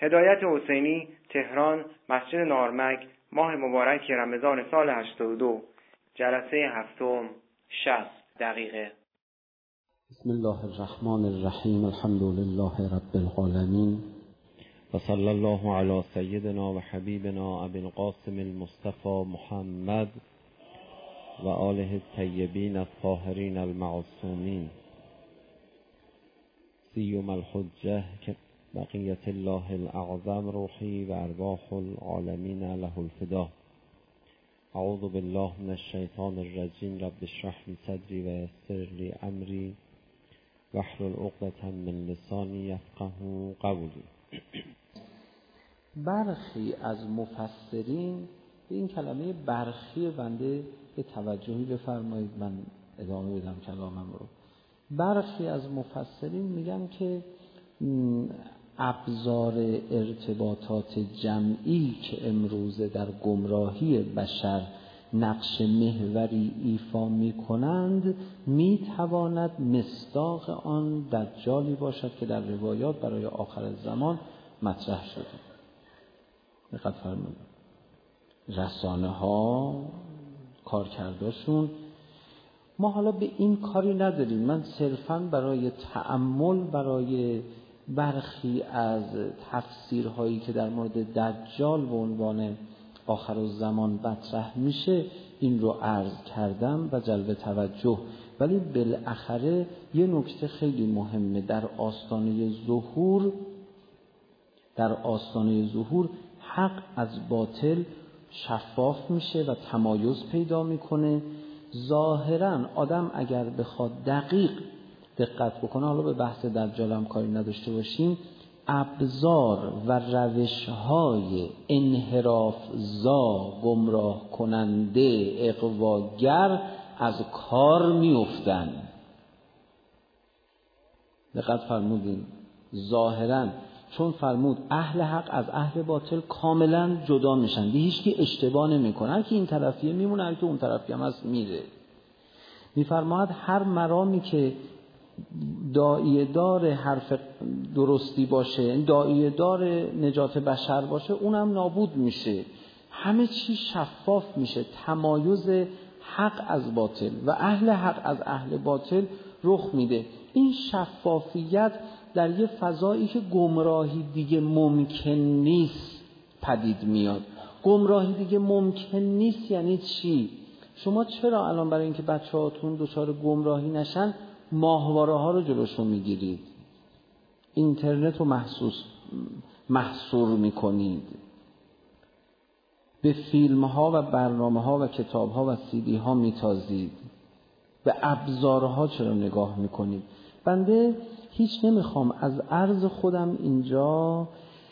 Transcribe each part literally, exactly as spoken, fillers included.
هدایت حسینی، تهران، مسجد نارمک، ماه مبارک رمضان سال هشتاد و دو، جلسه هفتم، شصت دقیقه. بسم الله الرحمن الرحیم. الحمد لله رب العالمین و صلی الله علی سیدنا و حبیبنا ابی القاسم المصطفى محمد و آله الطیبین الطاهرین المعصومین سیوم الحجه که بقیت الله الاعظم روحی و ارواح العالمین له الفدا. اعوذ بالله من الشیطان الرجیم. رب اشرح لی صدری و یسر لی امری واحلل عقدة من لسانی یفقهوا قولی. برخی از مفسرین به این کلمه برخی بنده به توجهی بفرمایید، من ادامه بدم کلامم رو. برخی از مفسرین میگن که ابزار ارتباطات جمعی که امروزه در گمراهی بشر نقش محوری ایفا می کنند می تواند مصداق آن دجالی باشد که در روایات برای آخر زمان مطرح شده. دقت فرمایید، رسانه ها کارکردشون، ما حالا به این کاری نداریم، من صرفاً برای تأمل برای برخی از تفسیرهایی که در مورد دجال به عنوان آخر الزمان مطرح میشه این رو عرض کردم و جلب توجه. ولی بالاخره یه نکته خیلی مهمه، در آستانه ظهور در آستانه ظهور حق از باطل شفاف میشه و تمایز پیدا میکنه. ظاهراً آدم اگر بخواد دقیق دقت بکنه، حالا به بحث دجال هم کاری نداشته باشیم، ابزار و روش‌های انحراف زا، گمراه کننده، اغواگر از کار میافتن. دقت فرمودین، ظاهراً چون فرمود اهل حق از اهل باطل کاملا جدا میشن، دیگه هیچ کی اشتباه نمیکنه، هر کی این طرفیه میمونه، هر کی اون طرفی هم هست میره. میفرماید هر مرامی که داعیه دار حرف درستی باشه، داعیه دار نجات بشر باشه، اونم نابود میشه، همه چی شفاف میشه، تمایز حق از باطل و اهل حق از اهل باطل رخ میده. این شفافیت در یه فضایی که گمراهی دیگه ممکن نیست پدید میاد. گمراهی دیگه ممکن نیست یعنی چی؟ شما چرا الان برای اینکه بچه‌هاتون دچار گمراهی نشن ماهواره ها رو جلوشون میگیرید، اینترنت رو محسوس محصور میکنید، به فیلم ها و برنامه ها و کتاب ها و سی دی ها میتازید، به ابزارها چرا نگاه میکنید؟ بنده هیچ نمیخوام از عرض خودم اینجا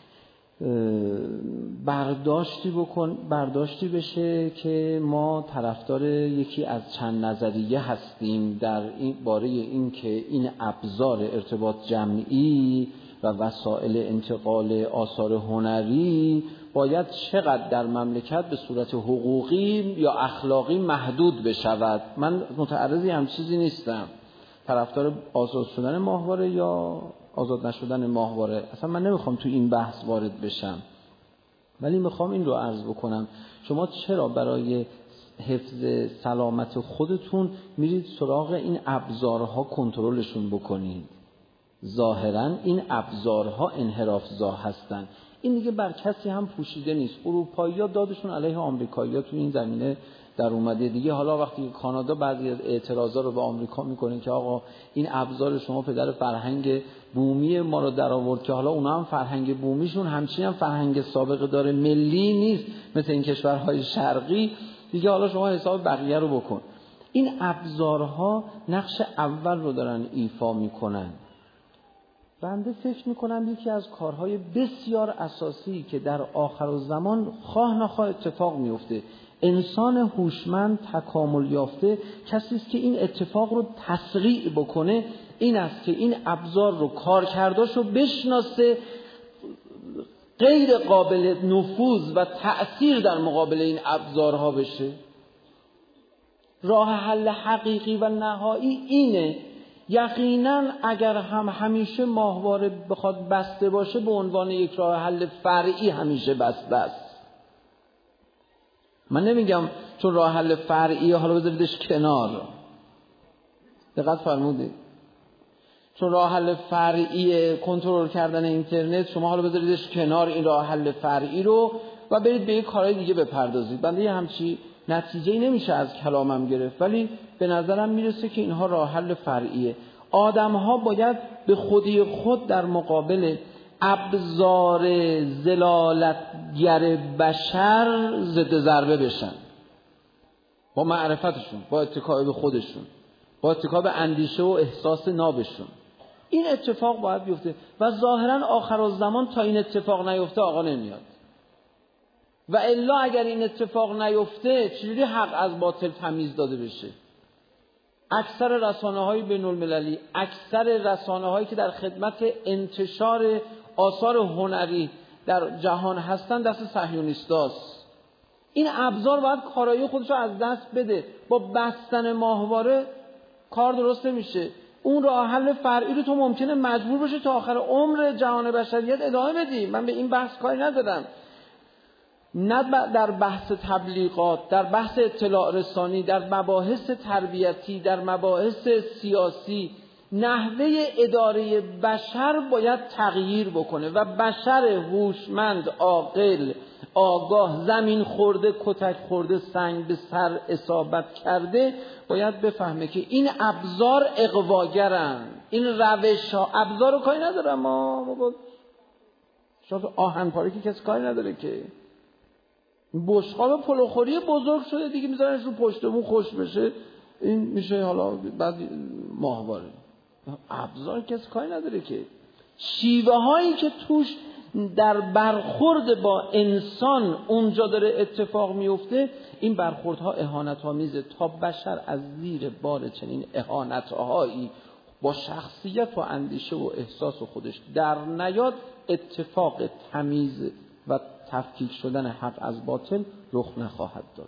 برداشتی بکن برداشتی بشه که ما طرفدار یکی از چند نظریه هستیم در این باره این که این ابزار ارتباط جمعی و وسایل انتقال آثار هنری باید چقدر در مملکت به صورت حقوقی یا اخلاقی محدود بشود. من متعرضی هم چیزی نیستم، طرفدار آزاد شدن ماهواره یا آزاد نشدن ماهواره، اصلا من نمیخوام تو این بحث وارد بشم، ولی میخوام این رو عرض بکنم شما چرا برای حفظ سلامت خودتون میرید سراغ این ابزارها کنترلشون بکنید؟ ظاهرا این ابزارها انحراف‌زا هستن، این دیگه بر کسی هم پوشیده نیست. اروپایی‌ها دادشون علیه آمریکایی‌ها تو این زمینه در اومده دیگه. حالا وقتی کانادا بعضی از اعتراضا رو به آمریکا میکنه که آقا این ابزار شما پدر فرهنگ بومی ما رو در آورد، که حالا اونا هم فرهنگ بومیشون همچین هم فرهنگ سابقه داره، ملی نیست مثل این کشورهای شرقی دیگه، حالا شما حساب بقیه رو بکن. این ابزارها نقش اول رو دارن ایفا میکنن. بنده فکر میکنم یکی از کارهای بسیار اساسی که در آخرالزمان خواه نخواه اتفاق میفته، انسان هوشمند تکامل یافته کسی است که این اتفاق رو تسریع بکنه، این است که این ابزار رو کارکرداش رو بشناسه، غیر قابل نفوذ و تأثیر در مقابل این ابزارها بشه. راه حل حقیقی و نهایی اینه. یقینا اگر هم همیشه ماهواره بخواد بسته باشه به عنوان یک راه حل فرعی همیشه بسته است. من نمیگم چون راه حل فرعی حالا بذاریدش کنار، دقت فرمودید، چون راه حل فرعی کنترل کردن اینترنت شما حالا بذاریدش کنار این راه حل فرعی رو و برید به یک کارهای دیگه بپردازید. بنده یه همچی نتیجه‌ای نمیشه از کلامم گرفت، ولی به نظرم میرسه که اینها راه حل فرعیه. آدم‌ها باید به خودی خود در مقابل ابزار ذلالتگر بشر ضد ضربه بشن، با معرفتشون، با اتکا به خودشون، با اتکا به اندیشه و احساس نابشون. این اتفاق باید بیفته و ظاهرا آخرالزمان تا این اتفاق نیفته آقا نمیاد. و الا اگر این اتفاق نیفته چجوری حق از باطل تمیز داده بشه؟ اکثر رسانه‌های بین‌المللی، اکثر رسانه‌هایی که در خدمت انتشار آثار هنری در جهان هستن دست صهیونیستاست. این ابزار باید کارایی خودش رو از دست بده. با بستن ماهواره کار درست نمیشه. اون راه حل فرعی رو تو ممکنه مجبور بشه تا آخر عمر جهان بشریت ادامه بدی. من به این بحث کاری ندارم. نه در بحث تبلیغات، در بحث اطلاع رسانی، در مباحث تربیتی، در مباحث سیاسی، نحوه اداره بشر باید تغییر بکنه و بشر هوشمند، عاقل، آگاه، زمین خورده، کتک خورده، سنگ به سر اصابت کرده باید بفهمه که این ابزار اغواگرن. این روش ها ابزار رو کاری ندارم، ما بابا شاید آهن پاره که کسی کاری نداره که بشقاب پلوخوری بزرگ شده دیگه، میذارنش رو پشتمون خوش بشه، این میشه حالا بعد ماهواره. ابزار کسی کاری نداره که. شیوه هایی که توش در برخورد با انسان اونجا داره اتفاق میفته، این برخوردها اهانت آمیزه. تا بشر از زیر بار چنین اهانت هایی با شخصیت و اندیشه و احساس و خودش در نیاد، اتفاق تمیز و تفکیک شدن حق از باطل رخ نخواهد داد.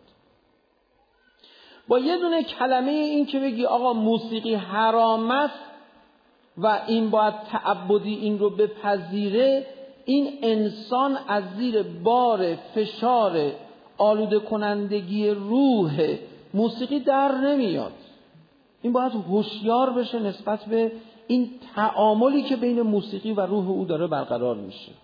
با یه دونه کلمه این که بگی آقا موسیقی حرام است و این باید تعبدی این رو بپذیره، این انسان از زیر بار فشار آلوده کنندگی روح موسیقی در نمیاد. این باید هوشیار بشه نسبت به این تعاملی که بین موسیقی و روح او داره برقرار میشه.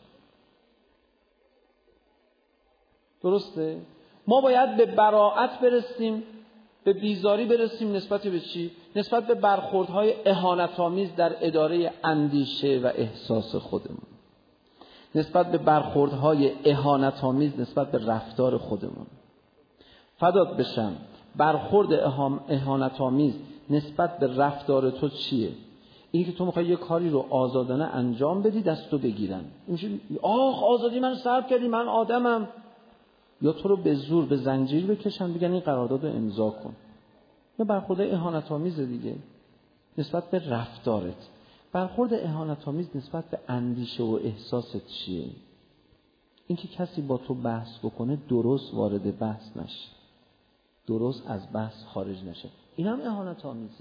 درسته؟ ما باید به براءت برسیم، به بیزاری برسیم نسبت به چی؟ نسبت به برخوردهای اهانت‌آمیز در اداره اندیشه و احساس خودمون، نسبت به برخوردهای اهانت‌آمیز نسبت به رفتار خودمون. فدات بشم، برخورد اهانت‌آمیز نسبت به رفتار تو چیه؟ این که تو میخوای یه کاری رو آزادانه انجام بدی دستو بگیرن، میشه آخ آزادی من سلب کردی، من آدمم. یا تو رو به زور به زنجیر بکشن بگن این قرارداد رو امضا کن. یا برخورد اهانت‌آمیز دیگه نسبت به رفتارت. برخورد اهانت‌آمیز نسبت به اندیشه و احساست چیه؟ این که کسی با تو بحث بکنه درست وارد بحث نشه، درست از بحث خارج نشه، این هم اهانت‌آمیزه.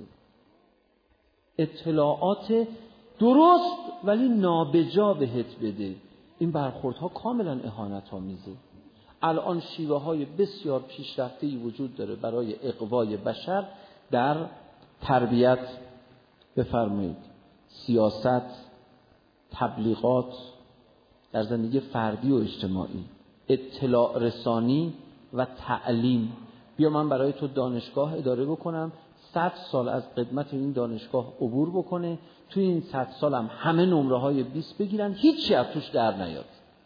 اطلاعات درست ولی نابجا بهت بده، این برخوردها کاملا اهانت‌آمیزه. الان شیوه های بسیار پیشرفته‌ای وجود داره برای اغوای بشر در تربیت، بفرمایید سیاست، تبلیغات، در زندگی فردی و اجتماعی، اطلاع رسانی و تعلیم. بیا من برای تو دانشگاه اداره بکنم، صد سال از قدمت این دانشگاه عبور بکنه، توی این صد سال هم همه نمره های بیست بگیرن، هیچی از توش در نیاد.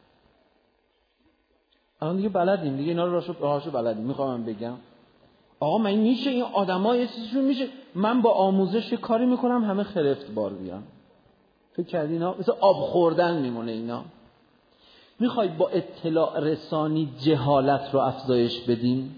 الان دیگه بلدیم دیگه، اینا رو راشو راهاشو بلدیم. میخوام بگم آقا من میشه این آدم‌ها یه چیزشون میشه، من با آموزش کاری میکنم همه خرفت بار بیان. فکر کردی اینا مثل آب خوردن میمونه اینا. میخوای با اطلاع رسانی جهالت رو افزایش بدیم؟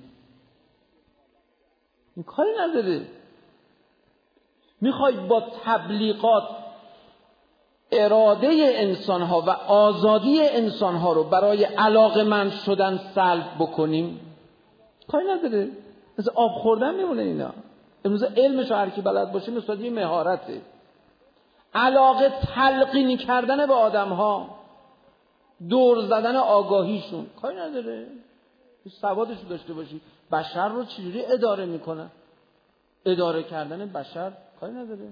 این کاری نداره. میخوای با تبلیغات اراده انسان‌ها و آزادی انسان‌ها رو برای علاقه‌مند شدن سلب بکنیم؟ کاری نداره. مثل آب خوردن میمونه اینا. امروز علمش رو هر کی بلد باشه مثلا یه مهارته. علاقه تلقینی کردن به آدم‌ها، دور زدن آگاهیشون، کاری نداره سوادش رو داشته باشی. بشر رو چجوری اداره میکنن؟ اداره کردن بشر کاری نداره.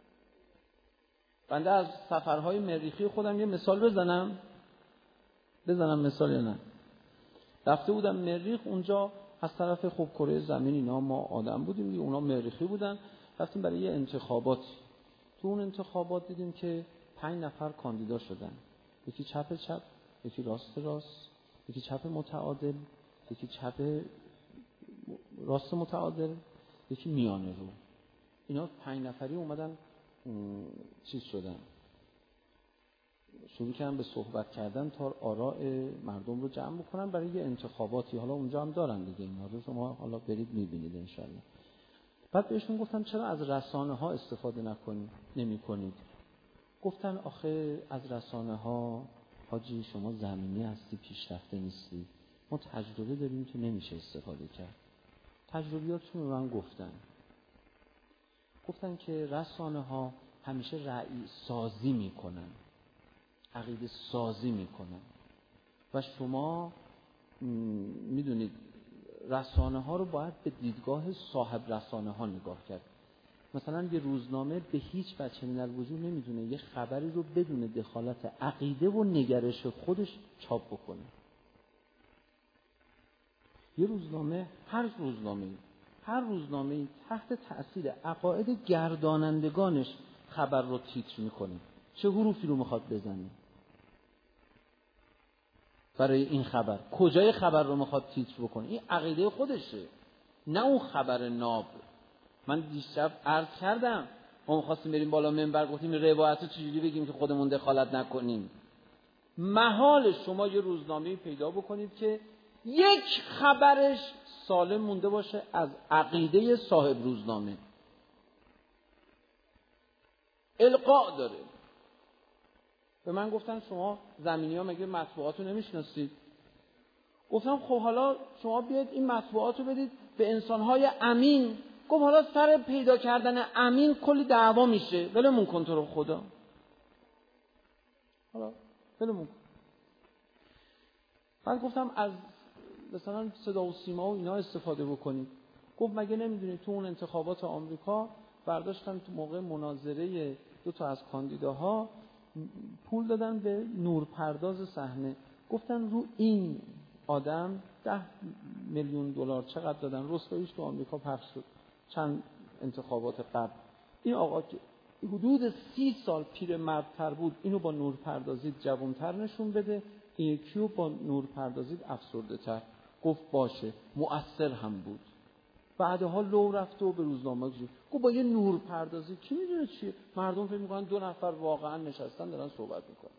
بنده از سفرهای مریخی خودم یه مثال بزنم بزنم مثال یا نه. رفته بودم مریخ، اونجا از طرف خب کره زمین اینا ما آدم بودیم، اونا مریخی بودن. رفتیم برای یه انتخابات. تو اون انتخابات دیدیم که پنج نفر کاندیدا شدن، یکی چپ چپ، یکی راست راست، یکی چپ متعادل، یکی چپ راست متعادل، یکی میانه رو. اینا پنج نفری اومدن چیز شدن، شروع کردن به صحبت کردن تا آراء مردم رو جمع بکنن برای یه انتخاباتی. حالا اونجا هم دارن دیگه اینا رو، شما حالا برید میبینید انشالله. بعد بهشون گفتم چرا از رسانه ها استفاده نکنید نمی کنید؟ گفتن آخه از رسانه ها حاجی شما زمینی هستی، پیشرفته نیستی، ما تجربه داریم که نمیشه استفاده کرد. تجربیاتشون رو من گفتن گفتن که رسانه ها همیشه رأی سازی میکنن، عقیده سازی میکنن و شما میدونید رسانه ها رو باید به دیدگاه صاحب رسانه ها نگاه کرد. مثلا یه روزنامه به هیچ وجه من الوجوه نمیدونه یه خبری رو بدون دخالت عقیده و نگرش خودش چاپ بکنه. یه روزنامه هر روزنامه هر روزنامه تحت تأثیر عقاید گردانندگانش خبر رو تیتر میکنه، چه حروفی رو میخواد بزنه برای این خبر، کجای خبر رو میخواد تیتر بکنه، این عقیده خودشه نه اون خبر ناب. من دیشب عرض کردم ما می‌خواستیم بریم بالا منبر، گفتیم روایت رو چجوری بگیم که خودمون دخالت نکنیم. محال شما یه روزنامه‌ای پیدا بکنید که یک خبرش سالم مونده باشه از عقیده صاحب روزنامه. القاء داره. به من گفتن شما زمینی‌ها مگه مطبوعات رو نمی‌شناسید؟ گفتم خب حالا شما بیاید این مطبوعات رو بدید به انسان‌های امین. گفت حالا سر پیدا کردن امین کلی دعوا میشه، ولمون کن تو رو خدا، حالا ولمون کن. بعد گفتم از مثلا صدا و سیما و اینا استفاده بکنید. گفت مگه نمیدونید تو اون انتخابات آمریکا برداشتن تو موقع مناظره دو تا از کاندیداها پول دادن به نورپرداز صحنه، گفتن رو این آدم ده میلیون دلار چقدر دادن، رسواییش تو آمریکا پخش شد چند انتخابات قبل. این آقا که حدود سی سال پیرمردتر بود اینو با نورپردازی جوانتر نشون بده، این یکی رو با نورپردازی افسرده تر. گفت باشه، مؤثر هم بود. بعدها لو رفت و به روزنامه گفت گفت با یه نورپردازی کی میدونه چیه، مردم فکر میکنن دو نفر واقعا نشستن دارن صحبت میکنن.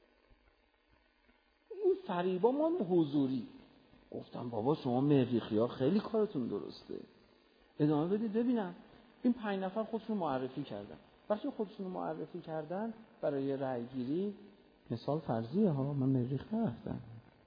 این فریبا ما حضوری. گفتم بابا شما مریخی ها خیلی کارتون درسته، ادامه بدید ببینم. این پنج نفر خودشون معرفی کردن. وقتی خودشون معرفی کردن برای رأی گیری، مثال فرضیه ها، من مریخ نرفتم،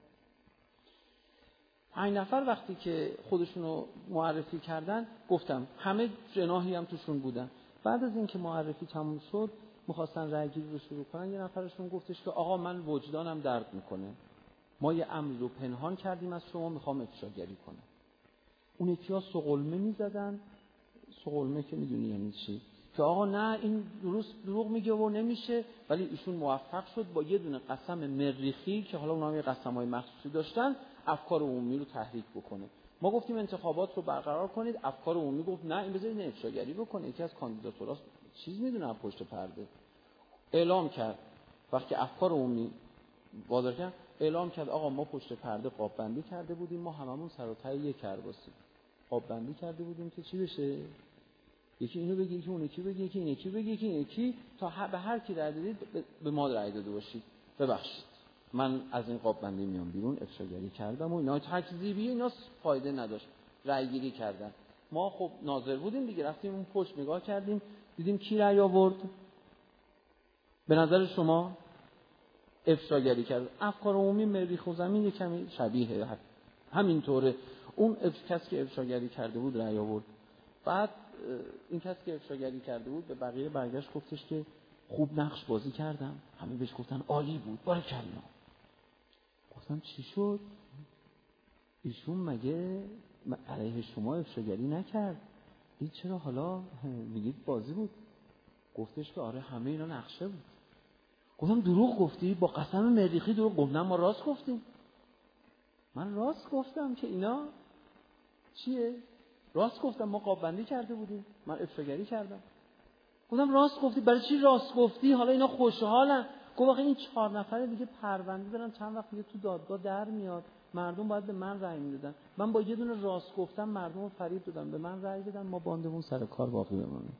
پنج نفر وقتی که خودشون معرفی کردن گفتم همه جناحی هم توشون بودن. بعد از اینکه معرفی تموم شد میخواستن رأی گیری رو شروع کنن، یه نفرشون گفتش که آقا من وجدانم درد میکنه، ما یه امری رو پنهان کردیم از شما، میخوام افشاگری کنم. اون یکی ها سقلمه میزدن. سقلمه که میدونی یعنی چی، که آقا نه این درست دروغ میگه و نمیشه. ولی ایشون موفق شد با یه دونه قسم مریخی که حالا اونها یه قسم‌های مخصوصی داشتن افکار عمومی رو تحریک بکنه. ما گفتیم انتخابات رو برقرار کنید، افکار عمومی گفت نه این بذارید افشاگری بکنه. یکی از کاندیداتورها چیز میدونه از پشت پرده اعلام کرد، وقتی افکار عمومی وادار کرد اعلام کرد آقا ما پشت پرده قاب بندی کرده بودیم، ما هممون سر و ته یک کرباسیم قاب بندی کرده بودیم که چی بشه، یکی اینو بگی، یکی اون یکی بگی، یکی این یکی بگی، یکی این یکی، تا به هر کی رأی دادید به ما رأی داده باشید، ببخشید من از این قاب بندی میام بیرون، افشاگری کردم و اینا، تکذیبی اینا فایده نداشت، رأی گیری کردن. ما خب ناظر بودیم دیگه، رفتیم اون پشت نگاه کردیم دیدیم کی رأی آورد. به نظر شما افشاگری کرد. افکار عمومی مریخ و زمین یک کمی شبیه همینطوره. اون کسی که افشاگری کرده بود رأی آورد. بعد این کسی که افشاگری کرده بود به بقیه برگشت گفتش که خوب نقش بازی کردم. همه بهش گفتن عالی بود، بارکلا. گفتم چی شد؟ ایشون مگه علیه شما افشاگری نکرد؟ این چرا حالا میگید بازی بود؟ گفتش که آره همه اینا نقشه بود. گفتم دروغ گفتی؟ با قسم مریخی دروغ گفتم. ما راست گفتیم. من راست گفتم که اینا چیه؟ راست گفتم ما قاب بندی کرده بودیم، من افشاگری کردم. گفتم راست گفتی. برای چی راست گفتی؟ حالا اینا خوشحالن. گفت آخه این چهار نفر دیگه پرونده دارن، چند وقت دیگه تو دادگاه در میاد، مردم باید به من رأی میدادن. من با یه دونه راست گفتم مردم رو فریب دادم، به من رأی بدن، ما باندمون سر کار باقی بمونه.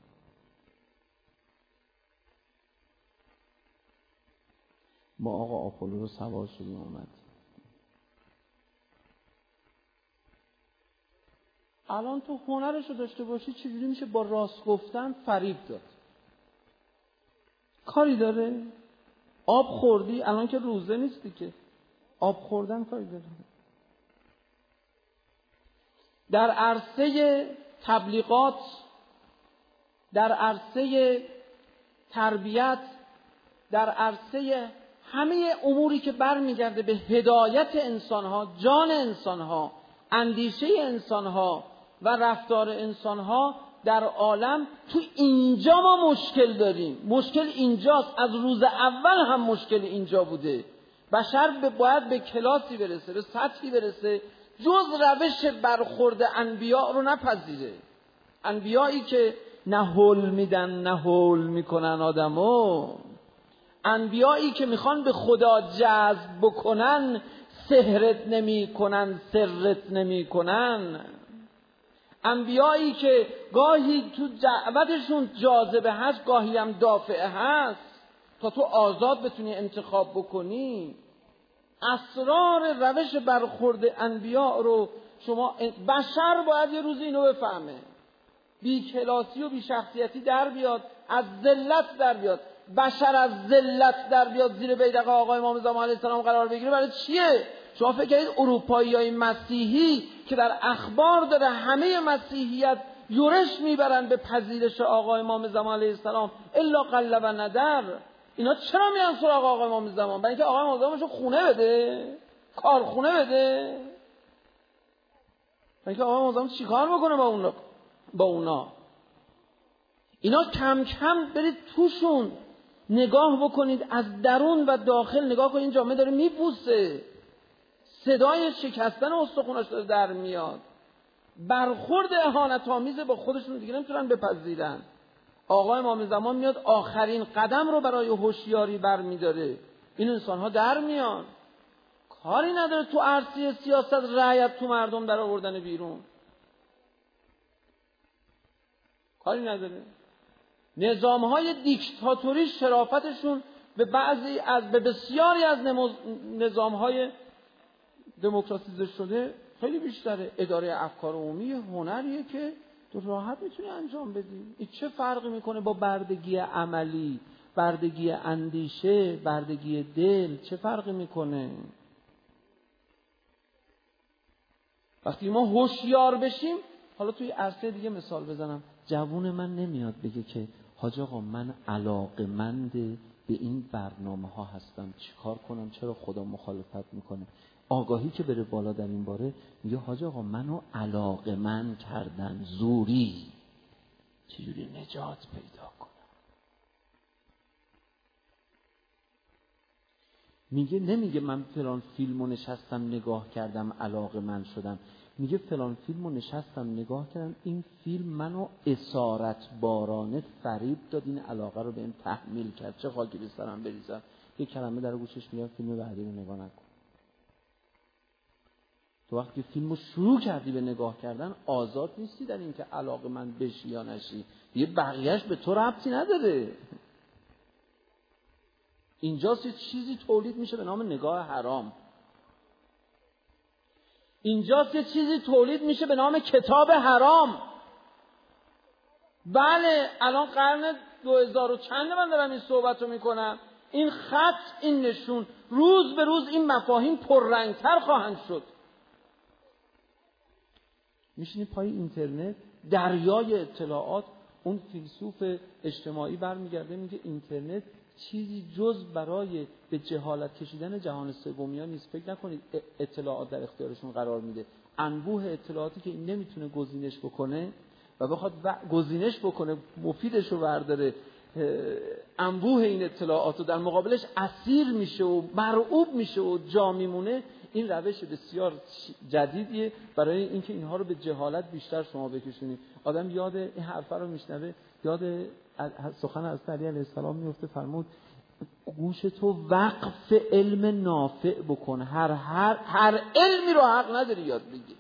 ما آقا آپولو رو سوار شدیم اومد. الان تو هنرش رو داشته باشی چجوری میشه با راست گفتن فریب داد؟ کاری داره؟ آب خوردی، الان که روزه نیستی که آب خوردن کاری داره؟ در عرصه تبلیغات، در عرصه تربیت، در عرصه همه اموری که برمیگرده به هدایت انسانها، جان انسانها، اندیشه انسانها و رفتار انسانها در عالم، تو اینجا ما مشکل داریم. مشکل اینجاست. از روز اول هم مشکل اینجا بوده. بشر باید به کلاسی برسه، به سطحی برسه جز روش برخورد انبیاء رو نپذیره. انبیایی که نه هول میدن نه هول میکنن آدمو، انبیایی که میخوان به خدا جذب بکنن سحرت نمی کنن، سرت نمی کنن. انبیایی که گاهی تو دعوتشون جاذبه هست، گاهی هم دافعه هست تا تو آزاد بتونی انتخاب بکنی. اسرار روش برخورد انبیاء رو شما، بشر باید یه روز اینو بفهمه، بی کلاسی و بی شخصیتی در بیاد، از ذلت در بیاد. بشر از ذلت در بیاد زیر بیدق آقای امام زمان علیه السلام قرار بگیره برای چیه؟ شما فکر کنید اروپایی‌های مسیحی که در اخبار داره همه مسیحیت یورش میبرن به پذیرش آقای امام زمان علیه السلام الا قل و ندر، اینا چرا میان سراغ آقای امام زمان؟ برای اینکه آقای امام زمانشو خونه بده، کارخونه بده. برای اینکه آقای امام زمان چیکار بکنه با اونا؟ با اونا اینا کم کم برید توشون نگاه بکنید، از درون و داخل نگاه کنید. این جامعه داره میپوسه، صدای شکستن استخوناش داره در میاد. برخورد اهانت‌آمیز با خودشون دیگه نمیتونن بپذیرن. آقای امام زمان میاد آخرین قدم رو برای هوشیاری برمیداره، این انسان‌ها در میان. کاری نداره تو عرصه سیاست رعیت تو مردم در آوردن بیرون، کاری نداره. نظام‌های دیکتاتوری شرافتشون به بعضی از به بسیاری از نظام‌های دموکراتیزه شده خیلی بیشتره. اداره افکار عمومی هنریه که تو راحت میتونی انجام بدی. این چه فرقی میکنه با بردگی عملی، بردگی اندیشه، بردگی دل؟ چه فرقی میکنه؟ وقتی ما هوشیار بشیم. حالا توی عرصه دیگه مثال بزنم، جوون من نمیاد بگه که حاج آقا من علاقه‌مند به این برنامه ها هستم، چیکار کنم، چرا خدا مخالفت میکنه؟ آگاهی که بره بالا در این باره میگه حاج آقا منو علاقه‌مند کردن زوری، چجوری نجات پیدا کنم؟ میگه نمیگه من فلان فیلمو نشستم نگاه کردم علاقه‌مند شدم، میگه فلان فیلمو نشستم نگاه کردم این فیلم منو اسارت بارانه فریب داد، این علاقه رو بهم تحمیل کرد، چه خاکی به سرم بریزم. یه کلمه در گوشش میگم فیلم بعدی رو نگاه نکن. تو وقتی فیلمو شروع کردی به نگاه کردن آزاد نیستی در این که علاقه من بشی یا نشی، یه بقیهش به تو ربطی نداره. اینجاست یه چیزی تولید میشه به نام نگاه حرام، اینجاست یه چیزی تولید میشه به نام کتاب حرام. بله الان قرن دو هزار و چند من دارم این صحبت رو میکنم، این خط، این نشون، روز به روز این مفاهیم پررنگتر خواهند شد. میشینی پای اینترنت دریای اطلاعات. اون فیلسوف اجتماعی برمیگرده میگه اینترنت چیزی جز برای به جهالت کشیدن جهان سومیا نیست. فکر نکنید اطلاعات در اختیارشون قرار میده. انبوه اطلاعاتی که این نمیتونه گزینش بکنه و بخواد گزینش بکنه مفیدش رو برداره، انبوه این اطلاعات رو در مقابلش اسیر میشه و مرعوب میشه و جا میمونه. این روش بسیار جدیدیه برای اینکه اینها رو به جهالت بیشتر شما بکشونید. آدم یاد این حرفا رو میشنوه، یاد سخن از علی علیه السلام میفته، فرمود گوش تو وقف علم نافع بکن، هر هر هر علمی رو حق نداری یاد بگیری.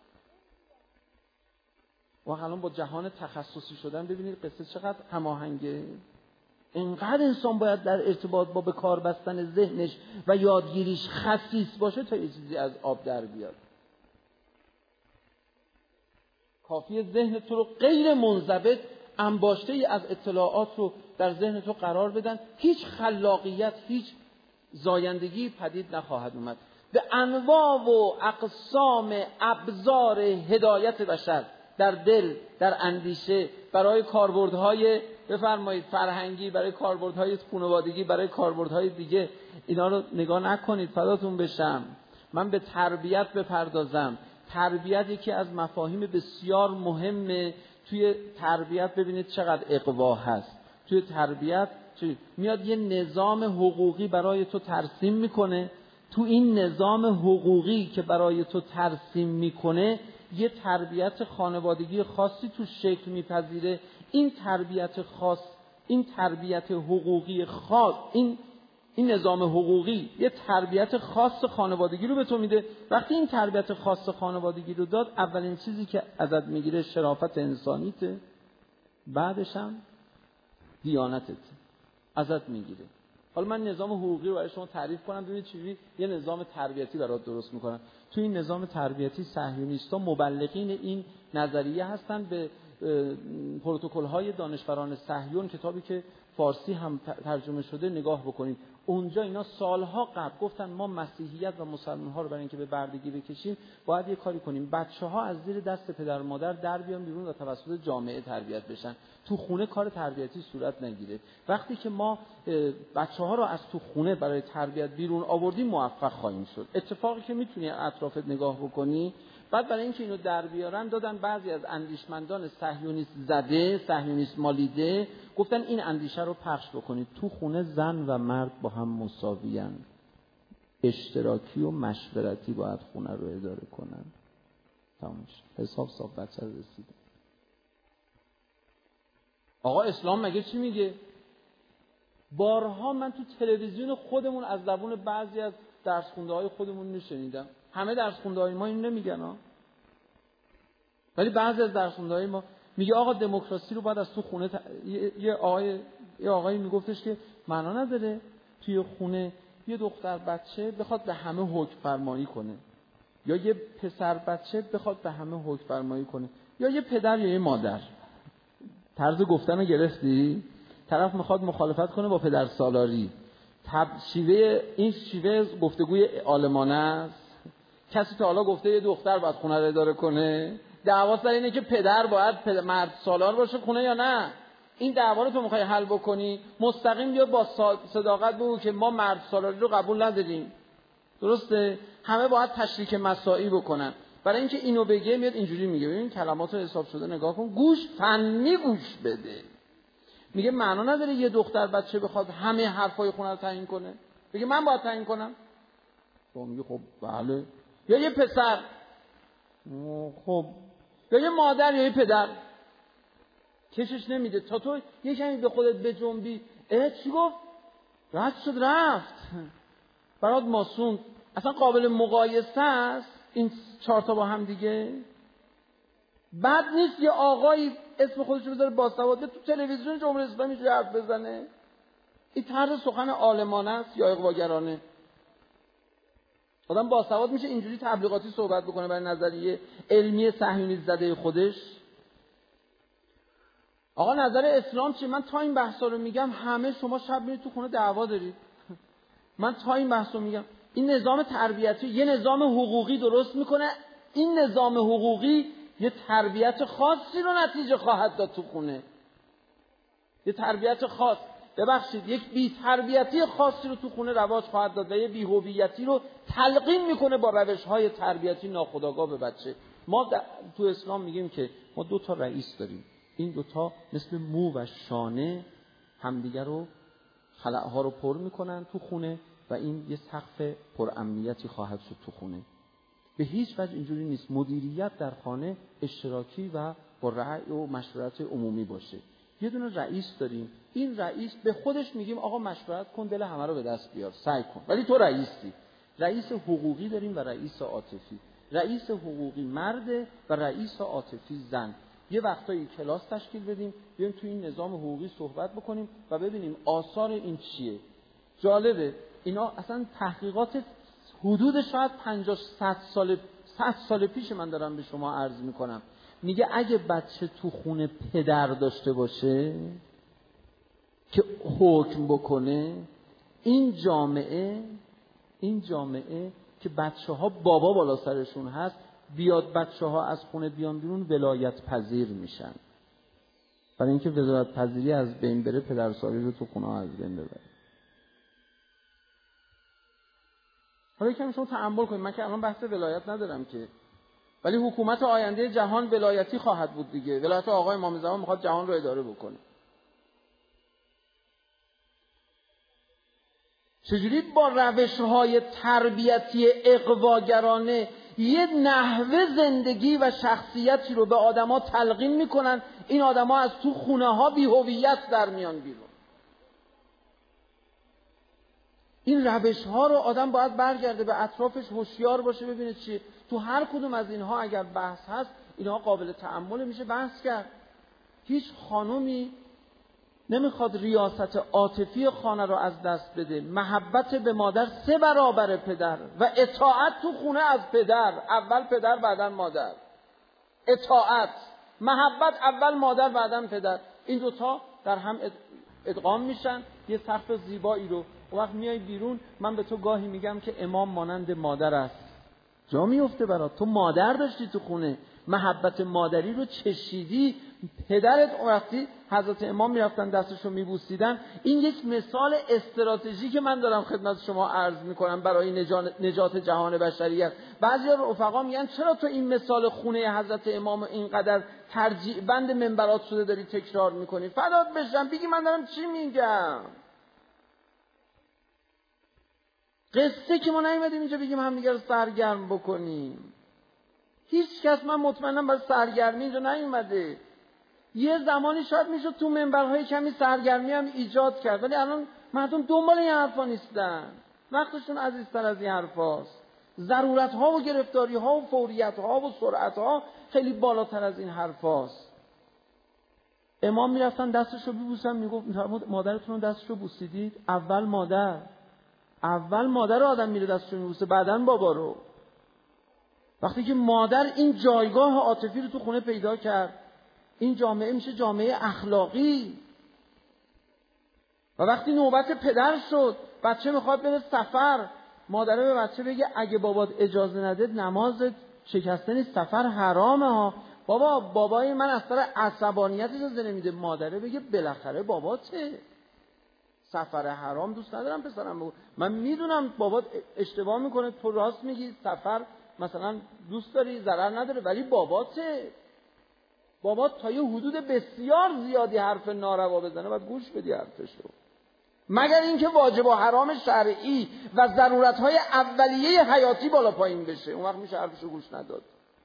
و الان با جهان تخصصی شدن ببینید قصه چقدر هماهنگه. اینقدر انسان باید در ارتباط با به کار بستن ذهنش و یادگیریش خسیس باشه تا یه چیزی از آب در بیاد. کافیه ذهن تو رو غیر منضبط انباشته ای از اطلاعات رو در ذهن تو قرار بدن، هیچ خلاقیت، هیچ زایندگی پدید نخواهد اومد. به انواع و اقسام ابزار هدایت بشر در دل، در اندیشه، برای کاربردهای بفرمایید فرهنگی، برای کاربردهای خانوادگی، برای کاربردهای دیگه، اینا رو نگاه نکنید. فداتون بشم. من به تربیت بپردازم. تربیت یکی از مفاهیم بسیار مهمه. توی تربیت ببینید چقدر اقوا هست. توی تربیت میاد یه نظام حقوقی برای تو ترسیم میکنه. تو این نظام حقوقی که برای تو ترسیم میکنه یه تربیت خانوادگی خاصی تو شکل میپذیره. این تربیت خاص، این تربیت حقوقی خاص، این این نظام حقوقی یه تربیت خاص خانوادگی رو به تو میده. وقتی این تربیت خاص خانوادگی رو داد، اولین چیزی که ازت میگیره شرافت انسانیته، بعدش هم دیانتت ازت میگیره. حالا من نظام حقوقی رو برای شما تعریف کنم ببینید چجوری یه نظام تربیتی برات درست میکنن. تو این نظام تربیتی صهیونیست‌ها مبلغین این نظریه هستن. به پروتکل‌های دانشوران صهیون، کتابی که فارسی هم ترجمه شده، نگاه بکنید. اونجا اینا سالها قبل گفتن ما مسیحیت و مسلمان‌ها رو برای اینکه به بردگی بکشیم باید یه کاری کنیم. بچه‌ها از زیر دست پدر و مادر در بیان بیرون و توسط جامعه تربیت بشن. تو خونه کار تربیتی صورت نگیره. وقتی که ما بچه‌ها رو از تو خونه برای تربیت بیرون آوردیم موفق خواهیم شد. اتفاقی که میتونی اطرافت نگاه بکنی. بعد برای اینکه اینو در بیارن دادن بعضی از اندیشمندان صهیونیست زده، صهیونیست مالیده، گفتن این اندیشه رو پخش بکنید. تو خونه زن و مرد با هم مساویان، اشتراکی و مشورتی باید خونه رو اداره کنن. تمام شد. حساب صاحب بچه رسید. آقا اسلام مگه چی میگه؟ بارها من تو تلویزیون خودمون از زبون بعضی از درس خونده های خودمون میشنیدم. همه درس خونده های ما اینو نمیگن ها، ولی بعضی از درس خونده های ما میگه آقا دموکراسی رو باید از تو خونه ت... یه آقای یه آقایی میگفتش که معنا نداره توی خونه یه دختر بچه بخواد به همه حکم فرمایی کنه، یا یه پسر بچه بخواد به همه حکم فرمایی کنه، یا یه پدر یا یه مادر. طرز گفتن رو گرفتی؟ طرف میخواد مخالفت کنه با پدر سالاری. تب شیوه این شیوه گفتگوی عالمانه است. کسی تا حالا گفته یه دختر باید خونه رو اداره کنه؟ دعوا سر اینه که پدر باید پدر مرد سالار باشه خونه یا نه. این دعوا رو تو میخوای حل بکنی، مستقیم بیا با صداقت بگو که ما مرد سالاری رو قبول نداریم. درسته؟ همه باید تشریک مساعی بکنن. برای اینکه اینو بگه میاد اینجوری میگه. ببین کلمات رو حساب شده نگاه کن، گوش فنی گوش بده. میگه معنا نداره یه دختر بچه بخواد همه حرفای خونه رو تعیین کنه. بگه من باید تعیین کنم. تو میگه خب بله. یا یه پسر، خب، یا یه مادر یا یه پدر. کشش نمیده تا تو یه کمی به خودت بجنبی. اه چی گفت؟ رفت شد رفت. برات ماسون. اصلا قابل مقایسه است این چهار تا با هم دیگه. بد نیست یه آقایی اسم خودش رو بذاره باسواد تو تلویزیون جمهوری اسلامی اینجوری حرف بزنه. این طرز سخن عالمانه است یا اغواگرانه؟ آدم باسواد میشه اینجوری تبلیغاتی صحبت بکنه برای نظریه علمی صهیونیست زده خودش؟ آقا نظر اسلام چیه؟ من تا این بحثا رو میگم همه شما شب میرید تو خونه دعوا دارید. من تا این بحثا میگم این نظام تربیتی یه نظام حقوقی درست میکنه. این نظام حقوقی یه تربیت خاصی رو نتیجه خواهد داد تو خونه. یه تربیت خاص، ببخشید یک بی تربیتی خاصی رو تو خونه رواج خواهد داد و یه بی هویتی رو تلقین میکنه با روش‌های تربیتی ناخودآگاه به بچه. ما تو اسلام میگیم که ما دو تا رئیس داریم، این دو تا مثل مو و شانه همدیگر رو خلأها رو پر میکنن تو خونه و این یه سقف پر امنیتی خواهد شد تو خونه. به هیچ وجه اینجوری نیست مدیریت در خانه اشتراکی و با رأی و مشورت عمومی باشه. یه دونه رئیس داریم، این رئیس به خودش میگیم آقا مشورت کن دل همه رو به دست بیار، سعی کن، ولی تو رئیسی. رئیس حقوقی داریم و رئیس عاطفی. رئیس حقوقی مرده و رئیس عاطفی زن. یه وقتایی کلاس تشکیل بدیم، بیایم تو این نظام حقوقی صحبت بکنیم و ببینیم آثار این چیه. جالبه اینا اصلا تحقیقات حدود شاید پنجاه صد سال صد سال پیش من دارم به شما عرض میکنم. میگه اگه بچه تو خونه پدر داشته باشه که حکم بکنه، این جامعه این جامعه که بچه ها بابا بالا سرشون هست، بیاد بچه ها از خونه بیان بیرون ولایت پذیر میشن. برای اینکه ولایت پذیری از بین بره، پدرسالی رو تو خونه ها از بین ببره. حالا یکم شما تأمل کنید، من که الان بحث ولایت ندارم که، ولی حکومت آینده جهان ولایتی خواهد بود دیگه. ولایت آقای امام زمان میخواد جهان رو اداره بکنه. چجوری با روش‌های تربیتی اغواگرانه یه نحوه زندگی و شخصیتی رو به آدما تلقین میکنن، این آدما از تو خونه ها بی هویت در میان بیرون. این روش ها رو آدم باید برگرده به اطرافش، هوشیار باشه، ببینه چیه. تو هر کدوم از اینها اگر بحث هست، اینها قابل تأمل میشه بحث کرد. هیچ خانومی نمیخواد ریاست عاطفی خانه رو از دست بده. محبت به مادر سه برابر پدر و اطاعت تو خونه از پدر، اول پدر بعدن مادر. اطاعت، محبت اول مادر بعدن پدر، این دوتا در هم ادغام میشن، یه سقف زیبایی رو. و وقت میای بیرون، من به تو گاهی میگم که امام مانند مادر است. جا میفته برات، تو مادر داشتی تو خونه، محبت مادری رو چشیدی. پدرت وقتی حضرت امام میرفتن دستشو میبوسیدن. این یک مثال استراتژی که من دارم خدمت شما عرض میکنم برای نجات جهان بشریت. بعضی رفقا میگن چرا تو این مثال خونه حضرت امام اینقدر ترجیع بند منبرات شده داری تکرار میکنی؟ فدات بشم، بگی من دارم چی میگم. قصه که ما نیومدیم اینجا بگیم هم دیگه رو سرگرم بکنیم. هیچ کس، من مطمئنم، برای سرگرمی اینجا نیومده. یه زمانی شاید میشد تو منبرهای کمی سرگرمی هم ایجاد کرد، ولی الان مردم دنبال این حرفا نیستن. وقتشون عزیزتر از این حرفاست. ضرورت ها و گرفتاری ها و فوریت ها و سرعت ها خیلی بالاتر از این حرفاست. امام میرفتن دستشو ببوسن، میگفت مادرتون رو دستشو بوسیدید؟ اول مادر. اول مادر آدم میره دستشو میبوسه، بعدن بابا رو. وقتی که مادر این جایگاه عاطفی رو تو خونه پیدا کرد، این جامعه میشه جامعه اخلاقی. و وقتی نوبت پدر شد، بچه میخواد بره سفر، مادره به بچه بگه اگه بابات اجازه نده نمازت شکسته نیست، سفر حرامه ها. بابا بابای من از سر عصبانیت اجازه نمیده. مادره بگه بالاخره باباته، سفر حرام دوست ندارم پسرم بگو. من میدونم بابات اشتباه میکنه، تو راست میگی، سفر مثلا دوست داری، ضرر نداره، ولی باباته. بابات تا یه حدود بسیار زیادی حرف ناروا بزنه باید گوش بدی حرفشو، مگر اینکه واجب و حرام شرعی و ضرورت‌های اولیه حیاتی بالا پایین بشه، اون وقت میشه حرفشو گوش نداد.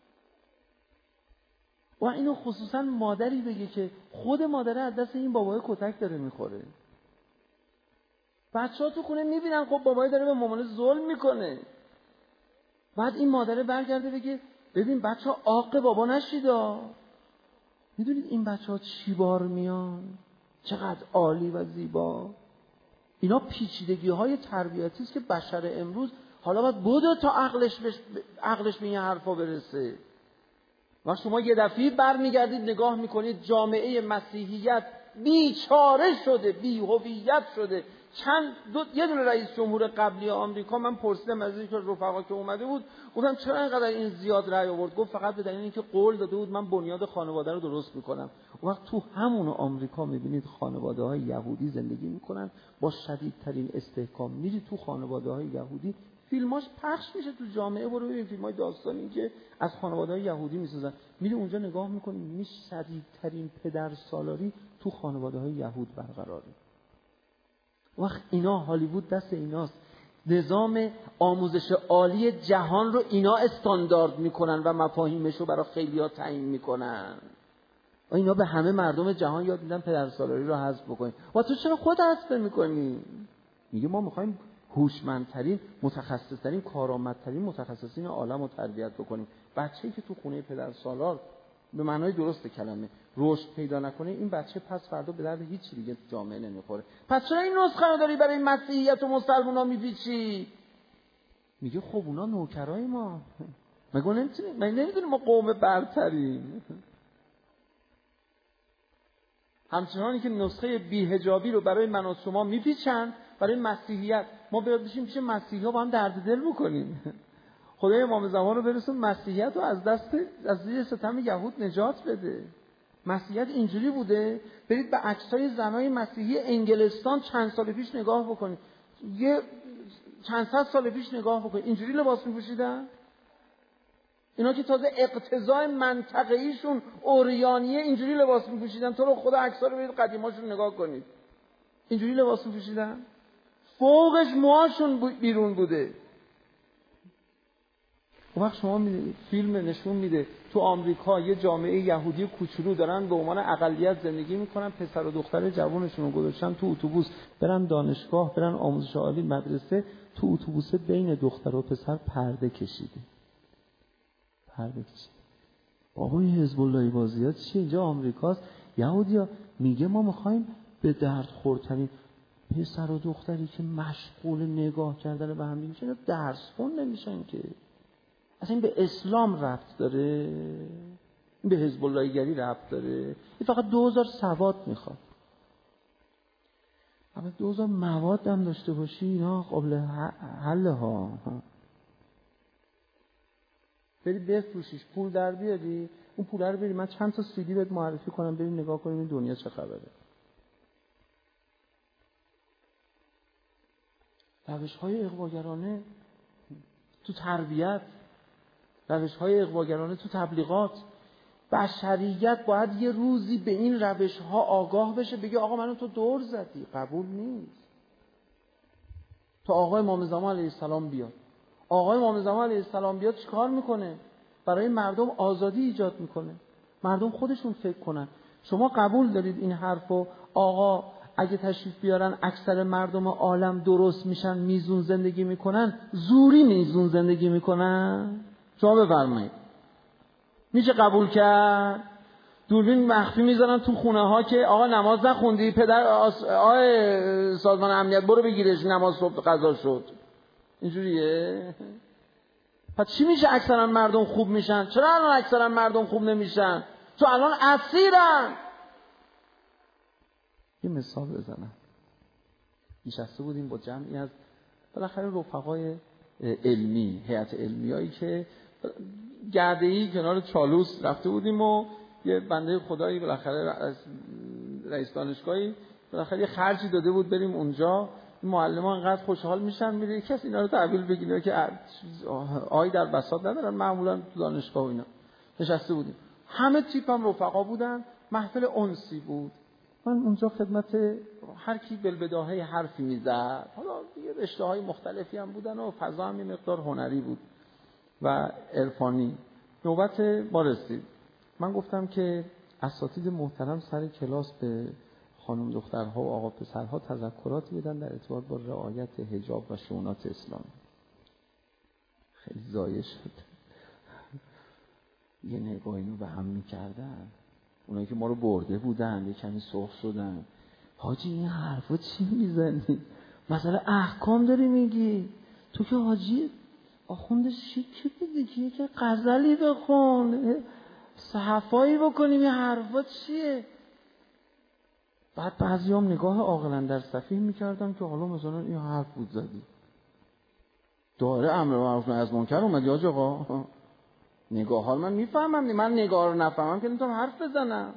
و اینو خصوصا مادری بگه که خود مادره از دست این بابای کتک داره میخوره. بچه‌ها تو خونه میبینن خب بابای داره به مامان ظلم میکنه، بعد این مادره برگرده بگه ببین بچه‌ها عاق بابا نشیدا. میدونید این بچه‌ها چی بار میان؟ چقدر عالی و زیبا. اینا پیچیدگی‌های تربیتی است که بشر امروز حالا باید بوده تا عقلش بش... عقلش به این حرفا برسه. و شما یه دفعه برمیگردید نگاه میکنید جامعه مسیحیت بیچاره شده، بی هویت شده، چند دو یه دونه رئیس جمهور قبلی آمریکا من پرسیدم از اینکه رفقا که اومده بود، گفتم چرا اینقدر این زیاد رأی آورد؟ گفت فقط به دلیل اینکه قول داده بود من بنیاد خانواده رو درست میکنم. اون وقت تو همون آمریکا میبینید خانواده‌های یهودی زندگی میکنن با شدیدترین استحکام. میری تو خانواده‌های یهودی فیلماش پخش میشه تو جامعه، برو ببین فیلمای داستانی که از خانواده‌های یهودی میسازن، میری اونجا نگاه میکنی می شدیدترین پدر سالاری تو خانواده‌های یهود برقراره. وقت اینا هالیوود دست ایناست، نظام آموزش عالی جهان رو اینا استاندارد میکنن و مفاهیمش رو برای خیلی‌ها تعیین میکنن و اینا به همه مردم جهان یاد میدن پدرسالاری رو حذف بکنین. و تو چرا خود حذف میکنی؟ میگه ما میخوایم هوشمندترین، متخصصترین، کارآمدترین متخصصین عالم رو تربیت بکنیم. بچه‌ای که تو خونه پدرسالار به معنای درست کلمه رشد پیدا نکنه، این بچه پس فردا به درد هیچ دیگه تو جامعه نمیخوره. پس چرا این نسخه رو داری برای مسیحیت و مسلمونا میپیچی؟ میگه خب اونا نوکرای ما، مگه نمیتونیم، مگه نمیدونیم ما قوم برتریم؟ همچنانی که نسخه بی‌حجابی رو برای من و شما میپیچن، برای مسیحیت ما باید بشیم پیش مسیحی‌ها با هم درد دل بکنیم. خدای امام زمان رو برسون مسیحیت رو از دست از زیر ستم یهود نجات بده. مسیحیت اینجوری بوده. برید به عکسای زنای مسیحی انگلستان چند سال پیش نگاه بکنید، یه چند صد سال پیش نگاه بکنید، اینجوری لباس می‌پوشیدن. اینا که تازه اقتضای منطقه‌ایشون اوریانیه اینجوری لباس می‌پوشیدن. تو رو خدا عکس‌ها رو برید قدیماشون نگاه کنید، اینجوری لباس می‌پوشیدن، فوقش موهاشون بیرون بوده. اون وقت شما می‌بینید فیلم نشون میده تو آمریکا یه جامعه یهودی کوچولو دارن به عنوان اقلیت زندگی میکنن، پسر و دختر جوانشون رو گذاشتن تو اتوبوس برن دانشگاه، برن آموزش عالی، مدرسه. تو اتوبوس بین دختر و پسر پرده کشیده، پرده کشیده. بابا این حزب اللهی بازیات چیه؟ اینجا آمریکاست. یهودیا میگه ما میخوایم به درد خورترین پسر و دختری که مشغول نگاه کردن به هم دیگه میشن درس خون نمیشن که. اصلا این به اسلام ربط داره؟ این به حزب اللهی گری ربط داره؟ این فقط دوزار سواد میخواد. اما دوزار مواد هم داشته باشی اینا قابل حل ها. بری بفروشیش پول در بیاری، اون پول رو بری من چند تا سیدی بهت معرفی کنم بری نگاه کنیم این دنیا چه خبره. روش‌های اغواگرانه تو تربیت، روش‌های اغواگرانه تو تبلیغات. بشریت باید یه روزی به این روش‌ها آگاه بشه، بگه آقا منو تو دور زدی، قبول نیست. تو آقای امام زمان علیه السلام بیاد. آقای امام زمان علیه السلام بیاد چیکار میکنه؟ برای مردم آزادی ایجاد میکنه، مردم خودشون فکر کنن. شما قبول دارید این حرفو آقا اگه تشریف بیارن اکثر مردم عالم درست میشن، میزون زندگی میکنن، زوری میزون زندگی میکنن؟ شما بفرمایید میشه قبول کرد؟ دوربین مخفی میذارن تو خونه ها که آقا نماز نخوندی پدر آس... آقای سازمان امنیت برو بگیرش نماز صبح قضا شد. اینجوریه؟ پس چی میشه اکثرا مردم خوب میشن؟ چرا الان اکثرا مردم خوب نمیشن؟ تو الان اسیرن. یه مثال بزنم. نشسته بودیم با جمعی از بالاخره رفقای علمی، هیئت علمیایی که گرده‌ای کنار چالوس رفته بودیم و یه بنده خدایی بالاخره از رئیس دانشگاهی بالاخره یه خرجی داده بود بریم اونجا. معلمان انقدر خوشحال میشن میره کسی اینا رو تحویل بگیره که آی در بساط ندارن معمولا تو دانشگاه و اینا. نشسته بودیم همه تیپ هم رفقا بودن، محفل انسی بود. من اونجا خدمت هر کی بالبداهه حرفی میزد، حالا دیگه رشته‌های مختلفی هم بودن و فضا هم یه مقدار هنری بود و عرفانی. نوبت ما رسید. من گفتم که اساتید محترم سر کلاس به خانم دخترها و آقا پسرها تذکراتی بدن در ارتباط با رعایت حجاب و شؤونات اسلامی. خیلی ضایع شد. یه نگاه اینو به هم می‌کردن. اونایی که ما رو برده بودن یه کمی سرخ شدن. حاجی این حرفا چی میزنی؟ مثلا احکام داری میگی؟ تو که حاجی آخوند شیکی بودی که یه غزلی بخون، صحفایی بکنیم، این حرفا چیه؟ بعد بعضیام نگاه عاقلانه در سفیه میکردن که حالا مثلا این حرف بود زدی، داره امر معروف نهی از منکر اومد یا آقا. نگاه ها من میفهمم، من نگاه رو نفهمم که نمیتونم حرف بزنم.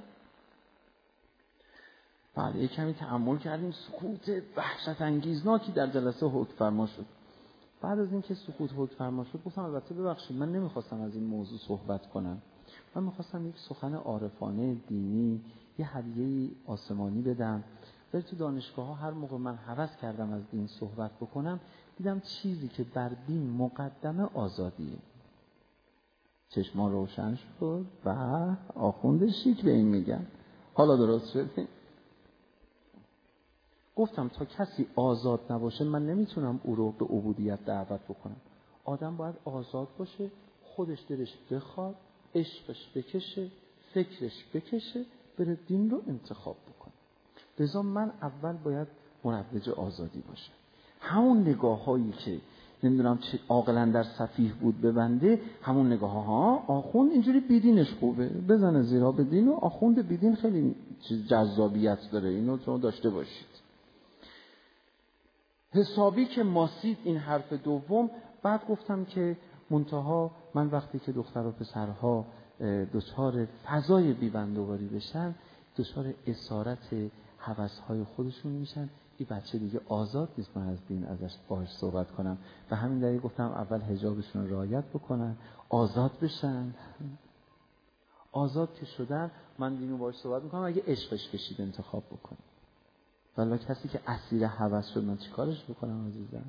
بعد یک کمی تأمل کردیم، سکوت وحشت انگیزناکی در جلسه حکم فرما شد. بعد از اینکه سکوت حکم فرما شد گفتم البته ببخشید من نمیخواستم از این موضوع صحبت کنم، من میخواستم یک سخن عارفانه دینی، یه هدیه آسمانی بدم. ولی تو دانشگاه ها هر موقع من هوس کردم از دین صحبت بکنم دیدم چیزی که بر دین مقدمه آزادیه. چشمان روشن شد و آخوند شیک به این میگن حالا درست شد. گفتم تا کسی آزاد نباشه من نمیتونم او رو به عبودیت دعوت بکنم. آدم باید آزاد باشه، خودش دلش بخواد، عشقش بکشه، فکرش بکشه، بره دین رو انتخاب بکنه. لذا من اول باید مروج آزادی باشم. همون نگاه هایی که نمیدونم چه عاقلانه در سفیه بود ببنده، همون نگاه ها آخوند اینجوری بیدینش خوبه بزنه زیرا به دین، و آخوند بیدین خیلی جذابیت داره، اینو شما داشته باشید. حسابی که ماسید این حرف دوم. بعد گفتم که منتها من وقتی که دختر و پسرها دچار فضای بیبندوباری بشن، دچار اسارت هوس‌های خودشون میشن، این بچه دیگه آزاد نیست من از دین ازش باهاش صحبت کنم. و همین دلیل گفتم اول حجابشون رو رعایت بکنن، آزاد بشن. آزاد که شدن من دینو باهاش صحبت میکنم، اگه عشقش کشید انتخاب بکنه. ولی کسی که اسیر هوس شد من چیکارش بکنم عزیزم؟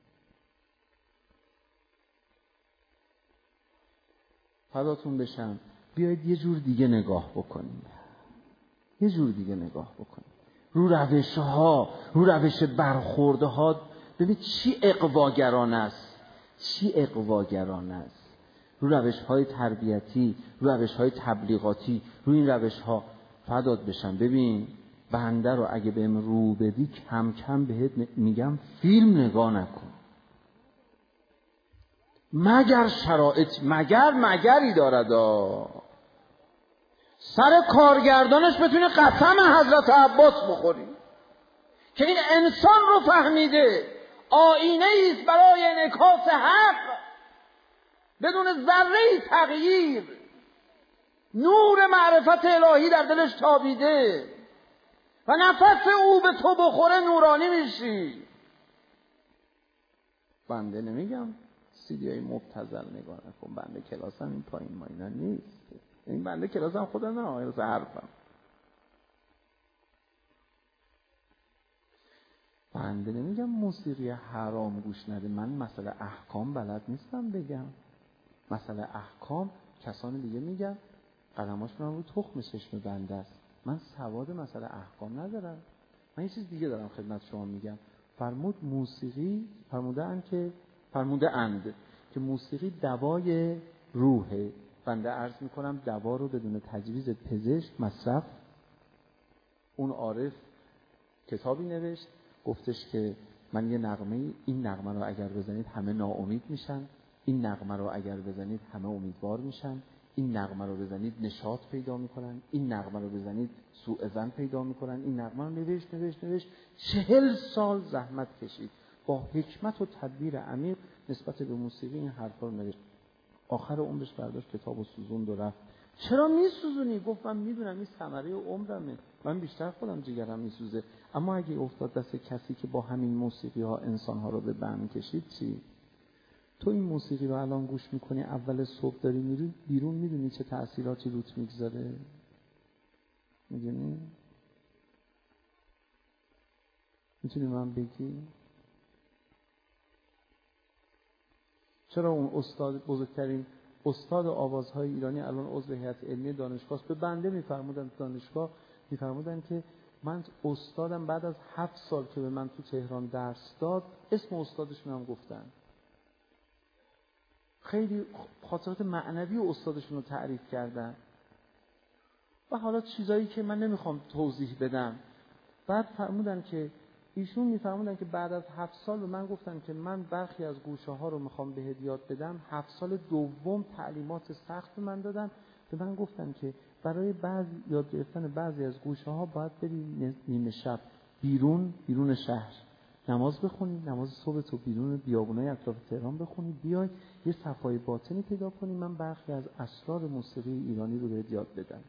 فداتون بشم، بیایید یه جور دیگه نگاه بکنیم، یه جور دیگه نگاه بکنیم رو روش ها، رو روش برخورده ها. ببین چی اغواگرانه است، چی اغواگرانه است. رو روش های تربیتی، رو روش های تبلیغاتی، رو این روش ها فدات بشم. ببین بنده رو اگه بهم رو بدی کم کم بهت میگم فیلم نگاه نکن، مگر شرایط مگر مگری دارد سر کارگردانش بتونه قسم حضرت عباس بخوری که این انسان رو فهمیده آینه ایست برای انعکاس حق بدون ذره تغییر، نور معرفت الهی در دلش تابیده و نفس او به تو بخوره نورانی میشی. بنده نمیگم سیدی های مبتذل نگاه نکن، بنده کلاسم این پایین ما اینا نیست، این بنده کلاسم خودم نه آیرز حرفم. بنده نمیگم موسیقی حرام گوش نده، من مسئله احکام بلد نیستم بگم. مسئله احکام کسان دیگه میگن، قدماشون رو تخم چشم بنده است. من سواد مسئله احکام ندارم. من یه چیز دیگه دارم خدمت شما میگم. فرمود موسیقی فرموده اند که فرموده اند که موسیقی دوای روحه. بنده عرض میکنم دوا رو بدون تجویز پزشک مصرف. اون عارف کتابی نوشت گفتش که من یه نغمه، این نغمه رو اگر بزنید همه ناامید میشن، این نغمه رو اگر بزنید همه امیدوار میشن، این نغمه رو بزنید نشاط پیدا میکنن، این نغمه رو بزنید سوء ظن پیدا میکنن. این نغمه رو نوشت نوشت نوشت چهل سال زحمت کشید، با حکمت و تدبیر عمیق نسبت به موسیقی این حرفا رو نوشت. آخر عمرش برداشت کتاب و سوزوند و رفت. چرا میسوزونی؟ گفت من میدونم این ثمره عمرمه، من بیشتر خودم جگرم میسوزه، اما اگه افتاد دست کسی که با همین موسیقی ها انسان ها رو به بند کشید چی؟ تو این موسیقی رو الان گوش میکنی، اول صبح داری میری بیرون، میدونی چه تأثیراتی روت میگذاره؟ میدونی؟ میتونی من بگی؟ چرا اون استاد بزرگترین استاد آوازهای ایرانی الان عضو هیئت علمی دانشگاه به بنده میفرمودن دانشگاه میفرمودن که من استادم بعد از هفت سال که به من تو تهران درس داد اسم استادشون هم گفتن، خیلی خاطرات معنوی و استادشون رو تعریف کردن و حالا چیزایی که من نمیخوام توضیح بدم. بعد فرمودن که ایشون میفرمودن که بعد از هفت سال به من گفتن که من برخی از گوشه ها رو میخوام بهت یاد بدم. هفت سال دوم تعلیمات سخت به من دادن به من گفتن که برای بعضی یاد گرفتن بعضی از گوشه ها باید بری نیمه شب بیرون بیرون شهر نماز بخونی، نماز صبح تو بیرون بیابونای اطراف تهران بخونی، بیای یه صفای باطنی پیدا کنی، من برخی از اسرار موسیقی ایرانی رو بهت یاد بدم.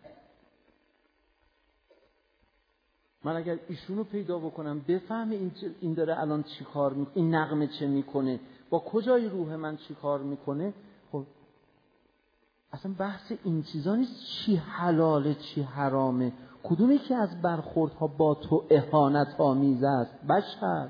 من اگر ایشونو پیدا بکنم بفهم این این داره الان چی کار میکنه، این نغمه چه میکنه، با کجای روح من چی کار میکنه، خب اصلا بحث این چیزا نیست چی حلاله چی حرامه، کدومی که از برخوردها با تو اهانت آمیز است. بشر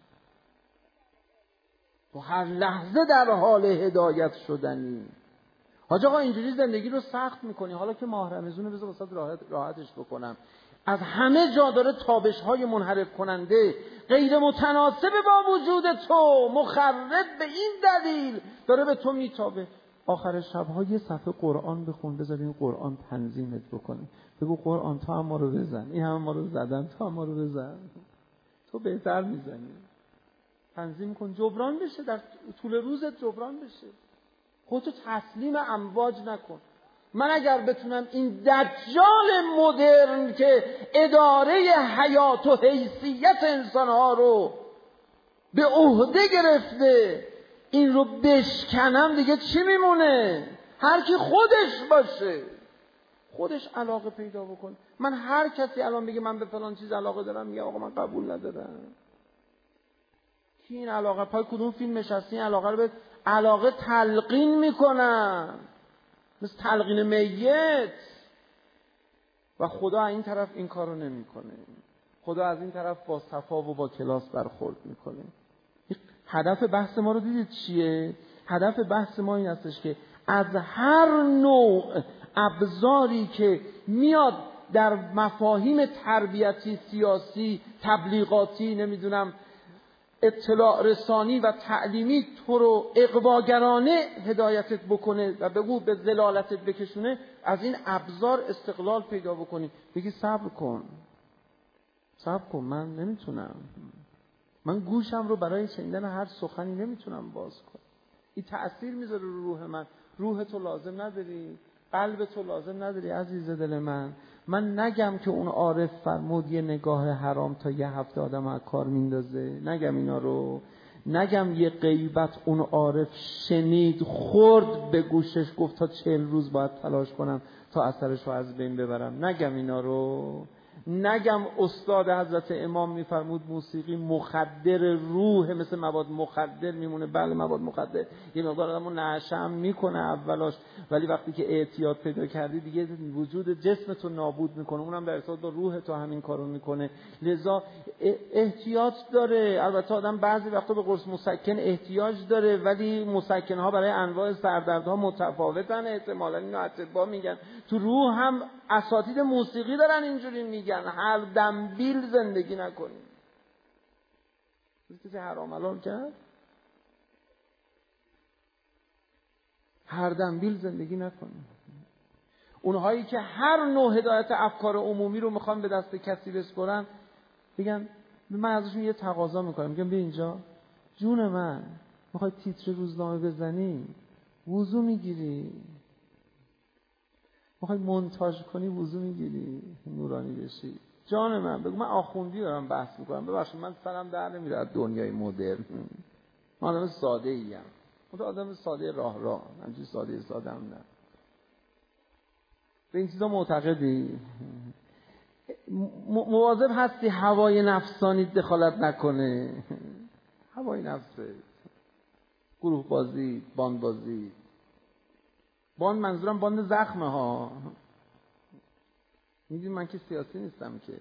تو هر لحظه در حال هدایت شدنی. حاج آقا اینجوری زندگی رو سخت میکنی، حالا که ماه رمضونه بذار واسه راحت راحتش بکنم. از همه جا داره تابش‌های منحرف کننده غیر متناسب با وجود تو، مخرب به این دلیل داره به تو میتابه. آخر شب‌ها یه صفحه قرآن بخون، بذار این قرآن تنظیمت بکنه، بگو قرآن تو هم ما رو بزن، این هم ما رو زدن تو هم ما رو بزن، تو بهتر میزنی. تنظیم کن جبران بشه، در طول روزت جبران بشه. خودتو تسلیم امواج نکن. من اگر بتونم این دجال مدرن که اداره حیات و حیثیت انسانها رو به عهده گرفته این رو بشکنم، دیگه چی میمونه؟ هر کی خودش باشه، خودش علاقه پیدا بکن. من هر کسی الان بگه من به فلان چیز علاقه دارم، میگه آقا من قبول ندارم. کی این علاقه پای کدوم فیلم نشستی علاقه رو به علاقه تلقین میکنن، مثل تلقین میت. و خدا از این طرف این کارو نمیکنه. خدا از این طرف با صفا و با کلاس برخورد میکنه. هدف بحث ما رو دیدید چیه؟ هدف بحث ما این هستش که از هر نوع ابزاری که میاد در مفاهیم تربیتی، سیاسی، تبلیغاتی، نمیدونم اطلاع رسانی و تعلیمی تو رو اغواگرانه هدایتت بکنه و بگو به ضلالتت بکشونه، از این ابزار استقلال پیدا بکنی. بگی صبر کن صبر کن من نمیتونم، من گوشم رو برای شنیدن هر سخنی نمیتونم باز کنم، این تأثیر میذاره رو روح من. روح تو لازم نداری، قلب تو لازم نداری عزیز دل من. من نگم که اون عارف فرمود یه نگاه حرام تا یه هفته آدم از کار میندازه، نگم اینا رو، نگم یه غیبت اون عارف شنید خورد به گوشش گفت تا چهل روز باید تلاش کنم تا اثرش رو از بین ببرم، نگم اینا رو. نگم استاد حضرت امام میفرمود موسیقی مخدر روح، مثل مواد مخدر میمونه. بله مواد مخدر یه مقدار آدمو نشم میکنه اولاش، ولی وقتی که اعتیاد پیدا کردی دیگه وجود جسمتو نابود میکنه، اونم در ارتباط با روح تو همین کارو میکنه. لذا احتیاج داره. البته آدم بعضی وقتا به قرص مسکن احتیاج داره، ولی مسکن‌ها برای انواع سردردها متفاوتن. احتمالاً اینو اطباء میگن. تو روح هم اساتید موسیقی دارن اینجوری میگن هر دنبیل زندگی نکنیم. کسی حرام حلال کرد؟ هر دنبیل زندگی نکنیم. اونهایی که هر نوع هدایت افکار عمومی رو میخوان به دست کسی بسپرن، بگن من ازشون یه تقاضا میکنم، میگم بیا اینجا جون من، میخوای تیتر روزنامه بزنی وضو میگیری، میخوای مونتاژ کنی وضو میگیری نورانی بشی. جان من بگو من آخوندی دارم بحث میکنم، ببخشید من سرم در نمیره از دنیای مدرن، من آدم ساده ایم، من آدم ساده راه راه، من ساده ساده هم نه. به این چیزا معتقدی؟ مواظب هستی هوای نفسانی دخالت نکنه. هوای نفسه، گروه بازی، باند بازی. باند منظورم باند زخمه ها. میدونی من که سیاسی نیستم که.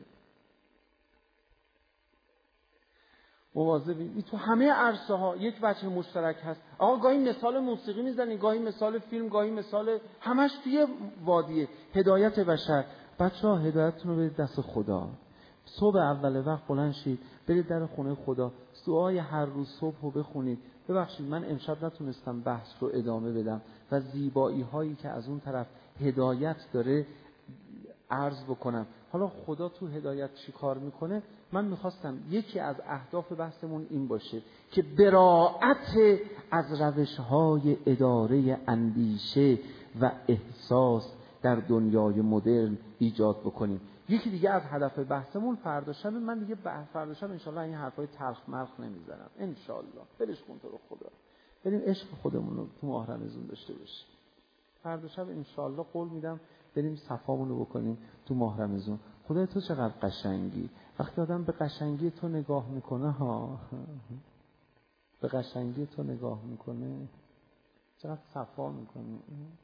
مواظبی. این تو همه عرصه ها یک وجه مشترک هست. آقا گاهی مثال موسیقی میزنی، گاهی مثال فیلم، گاهی مثال، همش توی وادیه. هدایت بشر. بچه‌ها هدایتتون رو بدید دست خدا. صبح اول وقت بلند شید برید در خونه خدا، دعای هر روز صبح رو بخونید. ببخشید من امشب نتونستم بحث رو ادامه بدم و زیبایی هایی که از اون طرف هدایت داره عرض بکنم. حالا خدا تو هدایت چی کار میکنه؟ من میخواستم یکی از اهداف بحثمون این باشه که براءت از روش های اداره اندیشه و احساس در دنیای مدرن ایجاد بکنیم. یکی دیگه از هدف بحثمون فردا شب، من دیگه فردا شب انشالله این حرفای تلخ ملخ نمیزنم انشالله، بلش کن تو رو خدا، بریم عشق خودمون رو تو ماه رمضان داشته باشیم. فردا شب انشالله قول میدم بریم صفامون رو بکنیم تو ماه رمضان. خدای تو چقدر قشنگی. وقتی آدم به قشنگی تو نگاه میکنه ها، به قشنگی تو نگاه میکنه چقدر صفا میکنه.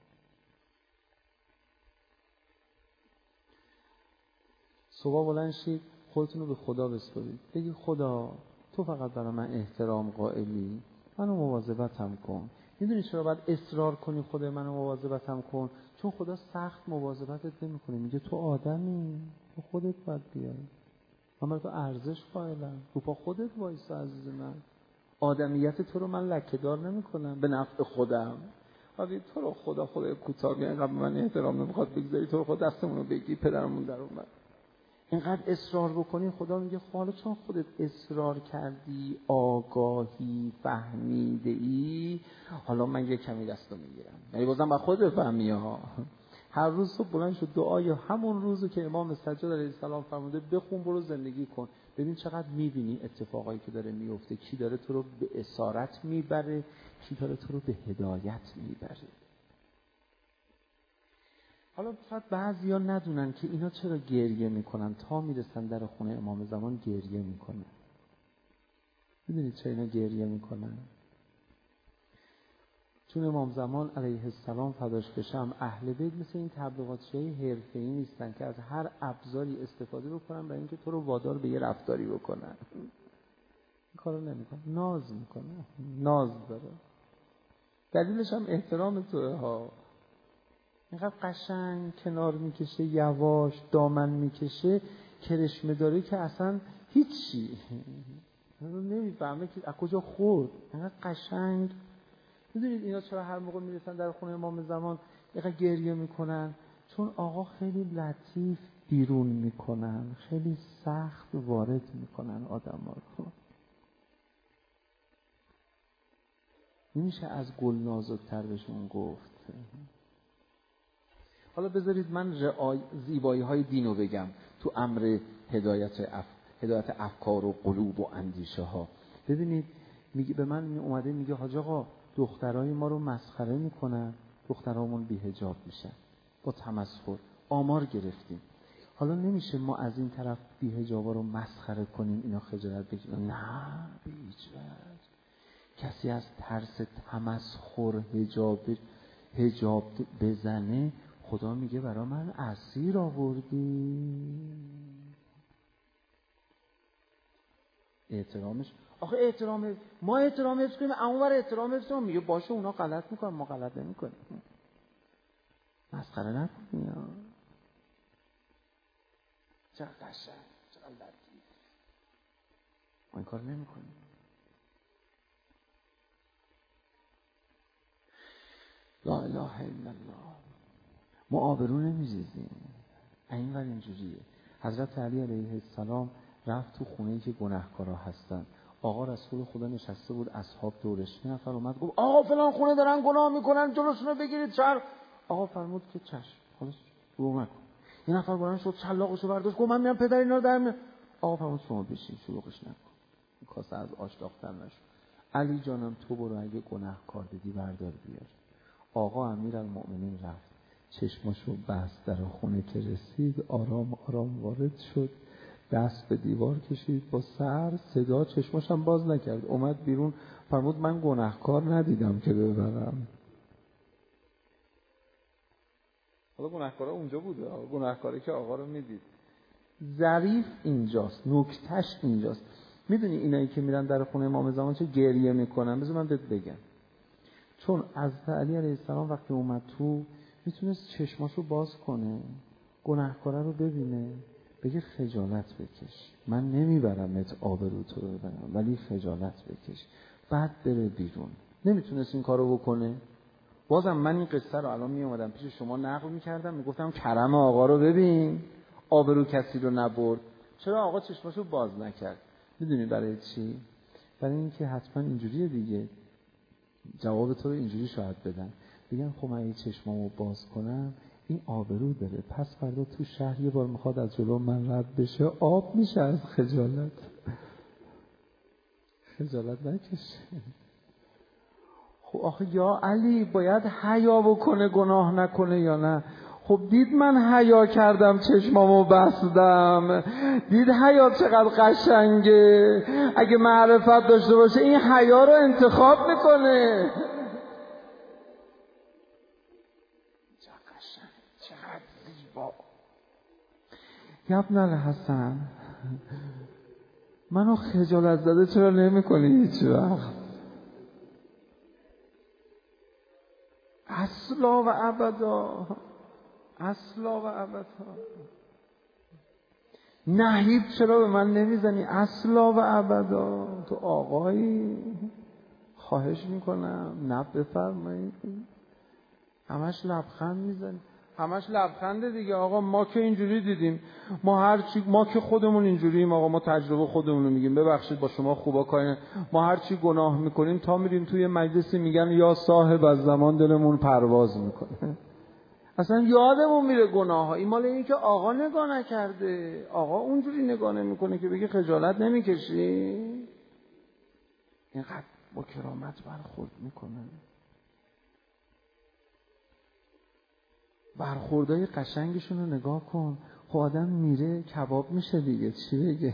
صبح بلند شید خودتون رو به خدا بسپارید، بگی خدا تو فقط برای من احترام قائلی، منو مواظبتم کن. میدونی چرا باید اصرار کنی خدای منو مواظبتم کن؟ چون خدا سخت مواظبتت نمیکنه، میگه تو آدمی، تو خودت باید بیای، من برای تو ارزش قائلم، رو پا خودت وایسا عزیز من. آدمیت تو رو من لکه‌دار نمیکنم به نفع خودم. ولی تو رو خدا خدای کوتاه میاد قبل من احترام نمیخواد بگذاری، تو رو خدا دستمون رو بگی پدرمون در اومد. اینقدر اصرار بکنی خدا میگه حالا چون خودت اصرار کردی، آگاهی فهمیده ای، حالا من یه کمی دستو میگیرم. یعنی بازم با خودت بفهمی ها. هر روز صبح بلند شد دعای همون روزو که امام سجاد علیه السلام فرموده بخون برو زندگی کن، ببین چقدر میبینی اتفاقایی که داره میفته، کی داره تو رو به اسارت میبره، کی داره تو رو به هدایت میبره. حالا شاید بعضیا ندونن که اینا چرا گریه میکنن، تا میرسن در خونه امام زمان گریه میکنن. میدونید چرا اینا گریه میکنن؟ چون امام زمان علیه السلام فداش بشم اهل بیت مثل این تبلیغاتچیای حرفه‌ای نیستن که از هر ابزاری استفاده بکنن برای اینکه تو رو وادار به یه رفتاری بکنن. این کارو نمیکنن، ناز میکنن، ناز داره. دلیلش هم احترام توه ها. اینقدر قشنگ کنار میکشه، یواش دامن میکشه، کرشمه داره که اصلا هیچی نمیفهمه که از کجا خورد. اینقدر قشنگ. میدونید اینا چرا هر موقع میرسن در خونه امام زمان اینقدر گریه میکنن؟ چون آقا خیلی لطیف بیرون میکنن، خیلی سخت وارد میکنن آدم ها رو. نمیشه از گل نازکتر بهشون گفت. حالا بذارید من رعای زیبایی های دینو بگم تو امر هدایت اف... هدایت افکار و قلوب و اندیشه ها. ببینید میگه به من اومده میگه حاج آقا دخترای ما رو مسخره میکنن، دخترامون بی‌حجاب میشن، با تمسخر آمار گرفتیم. حالا نمیشه ما از این طرف بی‌حجابا رو مسخره کنیم اینا خجالت بکشن؟ نه به هیچ وجه. کسی از ترس تمسخر حجاب حجاب بزنه خدا میگه برای من اسیر آوردی. احترامش آخه احترام ما احترام حفظ کنیم، اونور احترام حفظ کنیم. میگه باشه اونا غلط میکنن ما غلط نمیکنیم، مسخره نکنیم. یا چقدر قشنگ، چقدر لطیف. ما این کار نمیکنیم. لا اله الا الله. ما آبرو نمیریزیم. اینور اینجوریه. حضرت علی علیه السلام رفت تو خونه‌ای که گناهکارا هستن. آقا رسول خدا نشسته بود، اصحاب دورش. یه نفر اومد گفت آقا فلان خونه دارن گناه میکنن، جلوشون رو بگیرید. چر آقا فرمود که چشم، خلاص رو نکن. یه نفر بلند شد چلاقشو برداشت گفت من میام پدر اینا رو در میارم. آقا فرمود شما بشین، شلوغش نکن. کاسه از آش داغ‌تر نشد. علی جانم تو برو اگه گناهکار دیدی بردار بیار. آقا امیرالمؤمنین رفت، چشماشو بست، در خونه که رسید آرام آرام وارد شد، دست به دیوار کشید با سر، صدا چشماشم باز نکرد، اومد بیرون فرمود من گناهکار ندیدم که ببرم. حالا گناهکارا اونجا بوده، گناهکاری که آقا رو میدید. ظریف اینجاست، نکتهش اینجاست. میدونی اینایی که میرن در خونه امام زمان چه گریه میکنن؟ بذار من بهت بگم. چون از علی علیه السلام وقتی اومد تو میتونست چشماشو باز کنه، گناهکاره رو ببینه، بگه خجالت بکش، من نمیبرمت آبرو تو رو ببرم ولی خجالت بکش، بعد بره بیرون. نمیتونست این کارو بکنه؟ بازم من این قصه رو الان میومدم پیش شما نقل میکردم، میگفتم کرم آقا رو ببین، آبرو کسی رو نبرد. چرا آقا چشماشو باز نکرد؟ میدونی برای چی؟ برای اینکه حتما اینجوریه دیگه، جواب تو رو اینجوری شاید بدن، بگن خب من این چشمامو باز کنم این آبرو داره، پس فردا تو شهر یه بار میخواد از جلو من رد بشه، آب میشه از خجالت. خجالت نکشه. خب آخه یا علی باید حیا بکنه گناه نکنه یا نه؟ خب دید من حیا کردم چشمامو بستم، دید حیا چقدر قشنگه، اگه معرفت داشته باشه این حیا رو انتخاب میکنه. چقدر قشنگ، چقدر زیبا. ابن الحسن منو خجالت زده چرا نمی کنی هیچ وقت؟ اصلا و ابدا، اصلا و ابدا. نهیب چرا به من نمیزنی؟ اصلا و ابدا. تو آقایی، خواهش میکنم نه بفرمایید. همش لبخند میزنی، همش لبخنده دیگه. آقا ما که اینجوری دیدیم، ما هر چی، ما که خودمون اینجوریم آقا، ما تجربه خودمون رو میگیم. ببخشید با شما خوبا کاری، ما هر چی گناه میکنیم تا میریم توی مجلسی میگن یا صاحب از زمان دلمون پرواز میکنه. اصلا یادمون میره گناه ها. این مال اینه که آقا نگاه نکرده. آقا اونجوری نگاه نمیکنه که بگی خجالت نمیکشی؟ اینقدر با کرامت برخورد میکنه. برخوردهای قشنگشون رو نگاه کن. خب آدم میره کباب میشه دیگه، چی بگه؟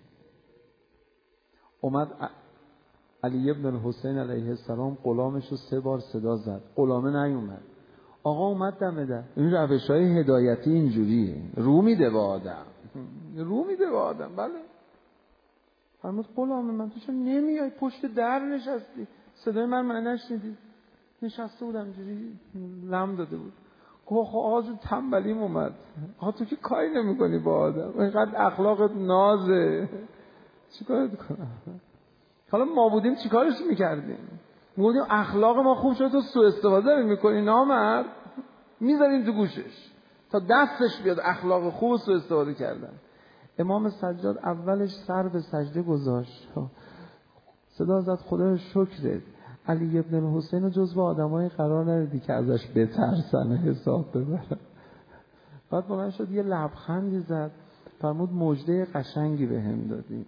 اومد علی ابن الحسین علیه السلام غلامش رو سه بار صدا زد، غلامه نیومد. آقا اومد دم در. این روش های هدایتی اینجوریه، رو میده به آدم، رو میده به آدم. بله فرمود غلامه من تو چون نمیای؟ پشت در نشستی، صدای من من نشنیدی؟ نشسته بودم اینجوری لم داده بود. گفت خب آقا جون تنبلیم اومد. آقا تو که کاری نمی کنی با آدم، اینقدر اخلاقت نازه، چی کارت کنم؟ حالا ما بودیم چی کارش میکردیم؟ میگفتیم اخلاق ما خوب شده تو سوء استفاده میکنی نامرد، میذاریم تو گوشش تا دستش بیاد اخلاق خوب سوء استفاده کردن. امام سجاد اولش سر به سجده گذاشت، صدا زد خدا شکرت، علی ابن الحسین رو جزو آدمای قرار ندیدی که ازش بترسن حساب ببرن. بعد بلند شد یه لبخندی زد، فرمود مژده قشنگی به هم دادی،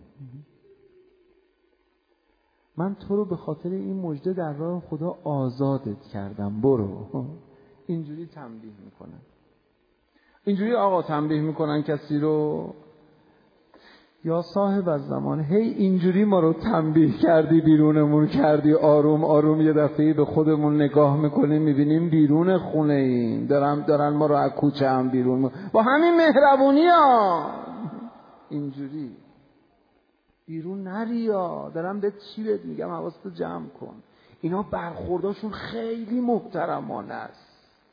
من تو رو به خاطر این مژده در راه خدا آزادت کردم، برو. اینجوری تنبیه میکنن، اینجوری آقا تنبیه میکنن کسی رو. یا صاحب از زمان، هی اینجوری ما رو تنبیه کردی، بیرونمون کردی، آروم آروم یه دفعه به خودمون نگاه میکنیم میبینیم بیرون خونه ایم، دارن, دارن ما رو از کوچه هم بیرون با همین مهربونی ها اینجوری بیرون نریا، دارم به چی بهت میگم حواستو جمع کن. اینا برخورداشون خیلی محترمانه است.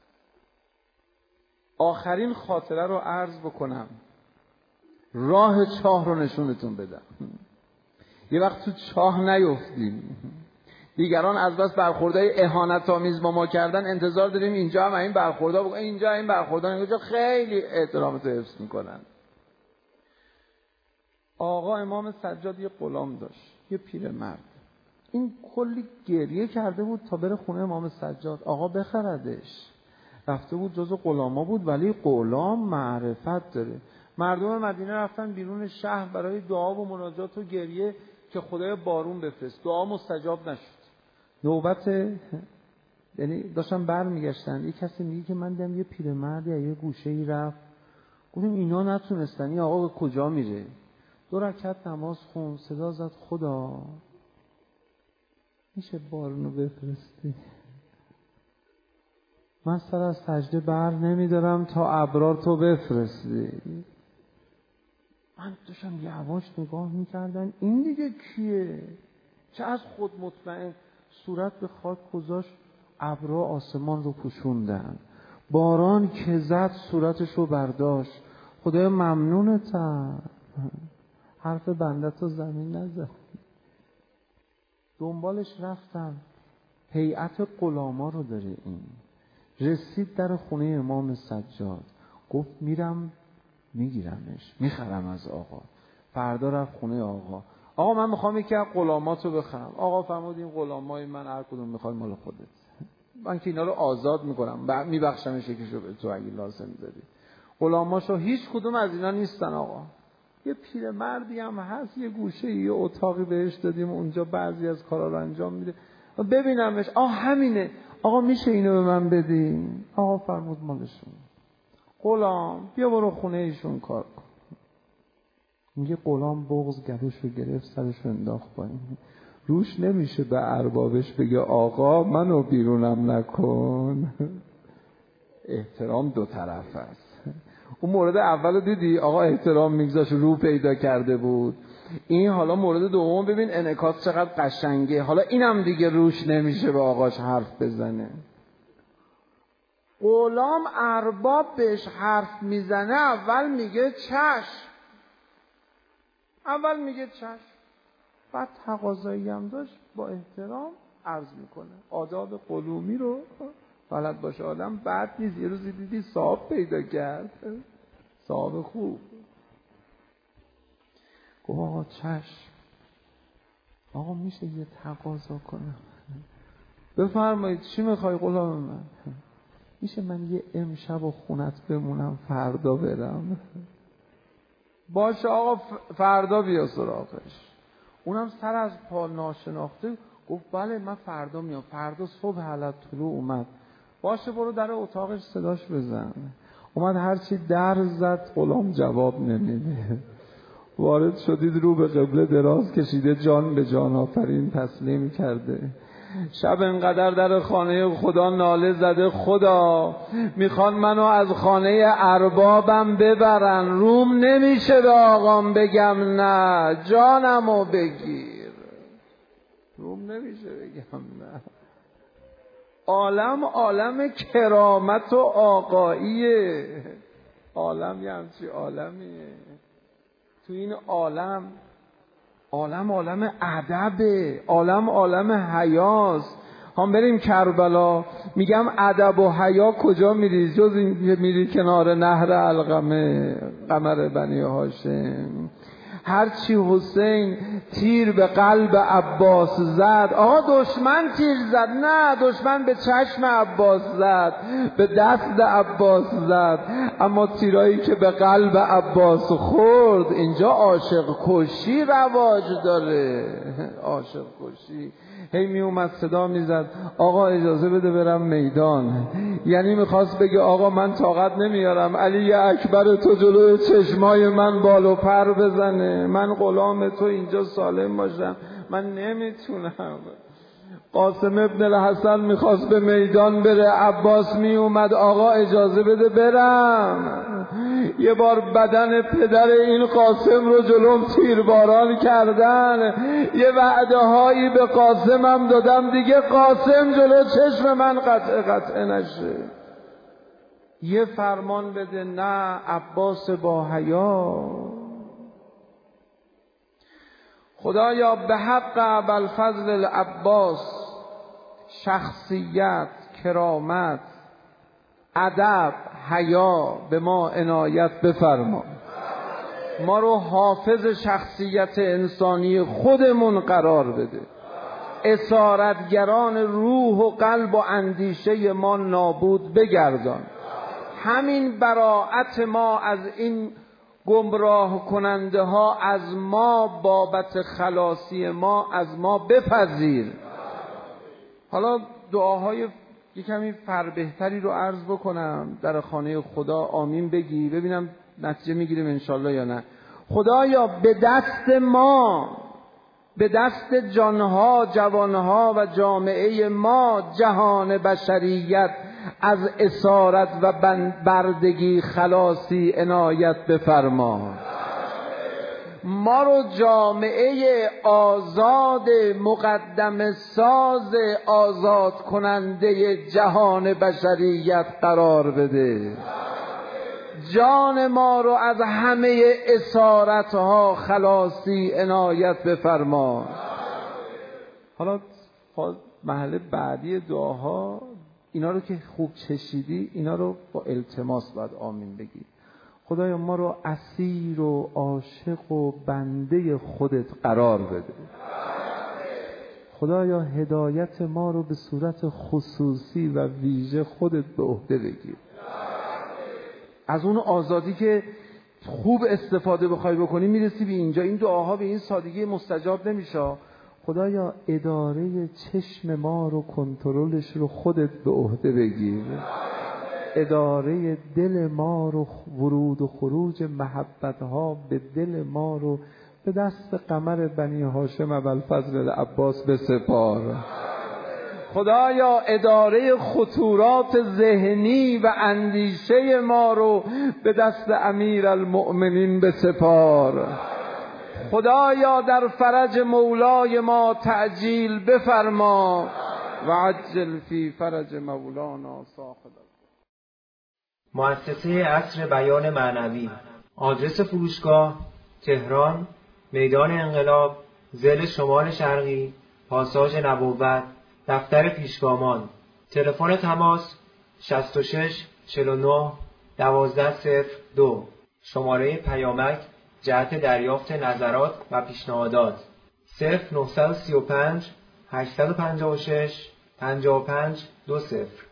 آخرین خاطره رو عرض بکنم، راه چاه رو نشونتون بدم. یه وقت تو چاه نیفتیم، دیگران از بس برخوردهای اهانت آمیز با ما کردن انتظار داریم اینجا هم این برخوردها بکنیم، اینجا این برخوردها، اینجا خیلی احترامت رو حفظ میکنن. آقا امام سجاد یه غلام داشت، یه پیرمرد. این کلی گریه کرده بود تا بره خونه امام سجاد آقا بخردش. رفته بود جزو غلاما بود، ولی غلام معرفت داره. مردم مدینه رفتن بیرون شهر برای دعا و مناجات و گریه که خدای بارون بفرست. دعا مستجاب نشد. نوبت یعنی داشتن برمیگشتن، یه کسی میگه که من دیدم یه پیرمرد یا یه گوشه‌ای رفت. گفتم اینا نتونستن، این آقا به کجا میره؟ دو رکعت نماز خون، صدا زد خدا میشه بارونو بفرستی؟ من سر از سجده بر نمیدارم تا ابرار تو بفرستی. من داشتم یواش نگاه میکردن این دیگه کیه؟ چه از خود مطمئن، صورت به خاک گذاشت، ابرها آسمان رو پوشوندن، باران که زد صورتش رو برداشت. خدای ممنونتم، حرف بنده تو زمین نزد. دنبالش رفتم، هیئت غلاما رو داره این. رسید در خونه امام سجاد، گفت میرم میگیرمش، میخرم از آقا. فردا رفت خونه آقا، آقا من میخوام یکی از غلاماتو بخرم. آقا فرمود این غلامای من هر کدوم میخوای مال خودت. من که اینا رو آزاد میکنم، میبخشمش یکیشو به تو اگه لازم داری. غلاماشو هیچ کدوم از اینا نیستن آقا. یه پیرمردی هم هست یه گوشه یه اتاقی بهش دادیم اونجا بعضی از کارا رو انجام میده، ببینمش. آه همینه آقا، میشه اینو به من بدین؟ آقا فرمود مالشون. غلام بیا برو خونه ایشون کار کن. میگه غلام بغض گلوشو گرفت، سرشو انداخت پایین. روش نمیشه به اربابش بگه آقا منو بیرونم نکن. احترام دو طرف است. اون مورد اولو دیدی آقا احترام میگذاشت، رو پیدا کرده بود. این حالا مورد دوم ببین انعکاس چقدر قشنگه. حالا اینم دیگه روش نمیشه به آقاش حرف بزنه. غلام ارباب بهش حرف میزنه اول میگه چشم، اول میگه چشم، بعد تقاضایی هم داشت با احترام عرض میکنه. آداب قلومی رو بلد باشه آدم بد نیست. یه روزی دیدی صاحب پیدا کرد، صاحب خوب، گفت آقا چشم، آقا میشه یه تقاضا کنم؟ بفرمایید چی میخوای غلام من؟ میشه من یه امشب و خونت بمونم فردا برم؟ باشه آقا فردا بیا سراغش. اونم سر از پا ناشناخته گفت بله من فردا میام. فردا صبح حالت طلوع اومد. باشه برو در اتاقش صداش بزن. اومد هرچی در زد غلام جواب نمیده. وارد شدید رو به قبله دراز کشیده، جان به جان آفرین تسلیم کرده. شب انقدر در خانه خدا ناله زده خدا میخوان منو از خانه اربابم ببرن، روم نمیشه به آقام بگم نه جانمو بگیر، روم نمیشه بگم نه. عالم عالم کرامت و آقاییه، عالم یه همچی عالمیه. تو این عالم عالم عالم ادبه، عالم عالم حیاست. هم بریم کربلا میگم ادب و حیا کجا میری جز این که میری کنار نهر علقمه قمر بنی هاشم. هرچی حسین تیر به قلب عباس زد، آقا دشمن تیر زد نه، دشمن به چشم عباس زد، به دست عباس زد، اما تیرایی که به قلب عباس خورد اینجا عاشق کشی رواج داره. عاشق کشی هی می اومد صدا میزد آقا اجازه بده برم میدان، یعنی میخواست بگه آقا من طاقت نمیارم علی اکبر تو جلوی چشمای من بال و پر بزنه، من غلام تو اینجا سالم باشم، من نمیتونم. قاسم ابن الحسن میخواست به میدان بره، عباس می اومد آقا اجازه بده برم. یه بار بدن پدر این قاسم رو جلوم تیرباران کردن، یه وعده هایی به قاسمم دادم دیگه قاسم جلو چشم من قطع قطع نشه. یه فرمان بده نه عباس با حیا. خدایا به حق ابوالفضل العباس شخصیت، کرامت، ادب، حیا به ما عنایت بفرما. ما رو حافظ شخصیت انسانی خودمون قرار بده. اسارتگران روح و قلب و اندیشه ما نابود بگردان. همین براءت ما از این گمراه کننده ها از ما بابت خلاصی ما از ما بپذیر. حالا دعاهای یک کمی فربهتری رو عرض بکنم در خانه خدا. آمین بگی ببینم نتیجه میگیریم انشالله یا نه. خدایا به دست ما، به دست جانها، جوانها و جامعه ما جهان بشریت از اسارت و بردگی خلاصی عنایت بفرما. ما رو جامعه آزاد مقدم ساز آزاد کننده جهان بشریت قرار بده. جان ما رو از همه اسارت ها خلاصی عنایت بفرما. حالا محل بعدی دعاها اینا رو که خوب چشیدی اینا رو با التماس باید آمین بگی. خدایا ما رو اسیر و عاشق و بنده خودت قرار بده. خدایا هدایت ما رو به صورت خصوصی و ویژه خودت به عهده بگیر. از اون آزادی که خوب استفاده بخوای بکنی میرسی به اینجا. این دعاها به این سادگی مستجاب نمیشه. خدایا اداره چشم ما رو، کنترلش رو خودت به عهده بگیر. اداره دل ما رو، ورود و خروج محبتها به دل ما رو به دست قمر بنی هاشم ابوالفضل العباس بسپار. خدایا اداره خطورات ذهنی و اندیشه ما رو به دست امیر المؤمنین بسپار. خدایا در فرج مولای ما تعجیل بفرما و عجل فی فرج مولانا صاحب. مؤسسه عصر بیان معنوی. آدرس فروشگاه: تهران، میدان انقلاب، ضلع شمال شرقی، پاساژ نبوت، دفتر پیشگامان. تلفن تماس: شصت و شش چهل و نه دوازده صفر دو. شماره پیامک جهت دریافت نظرات و پیشنهادات: صفر نه سه پنج هشت پنج شش پنج پنج دو صفر.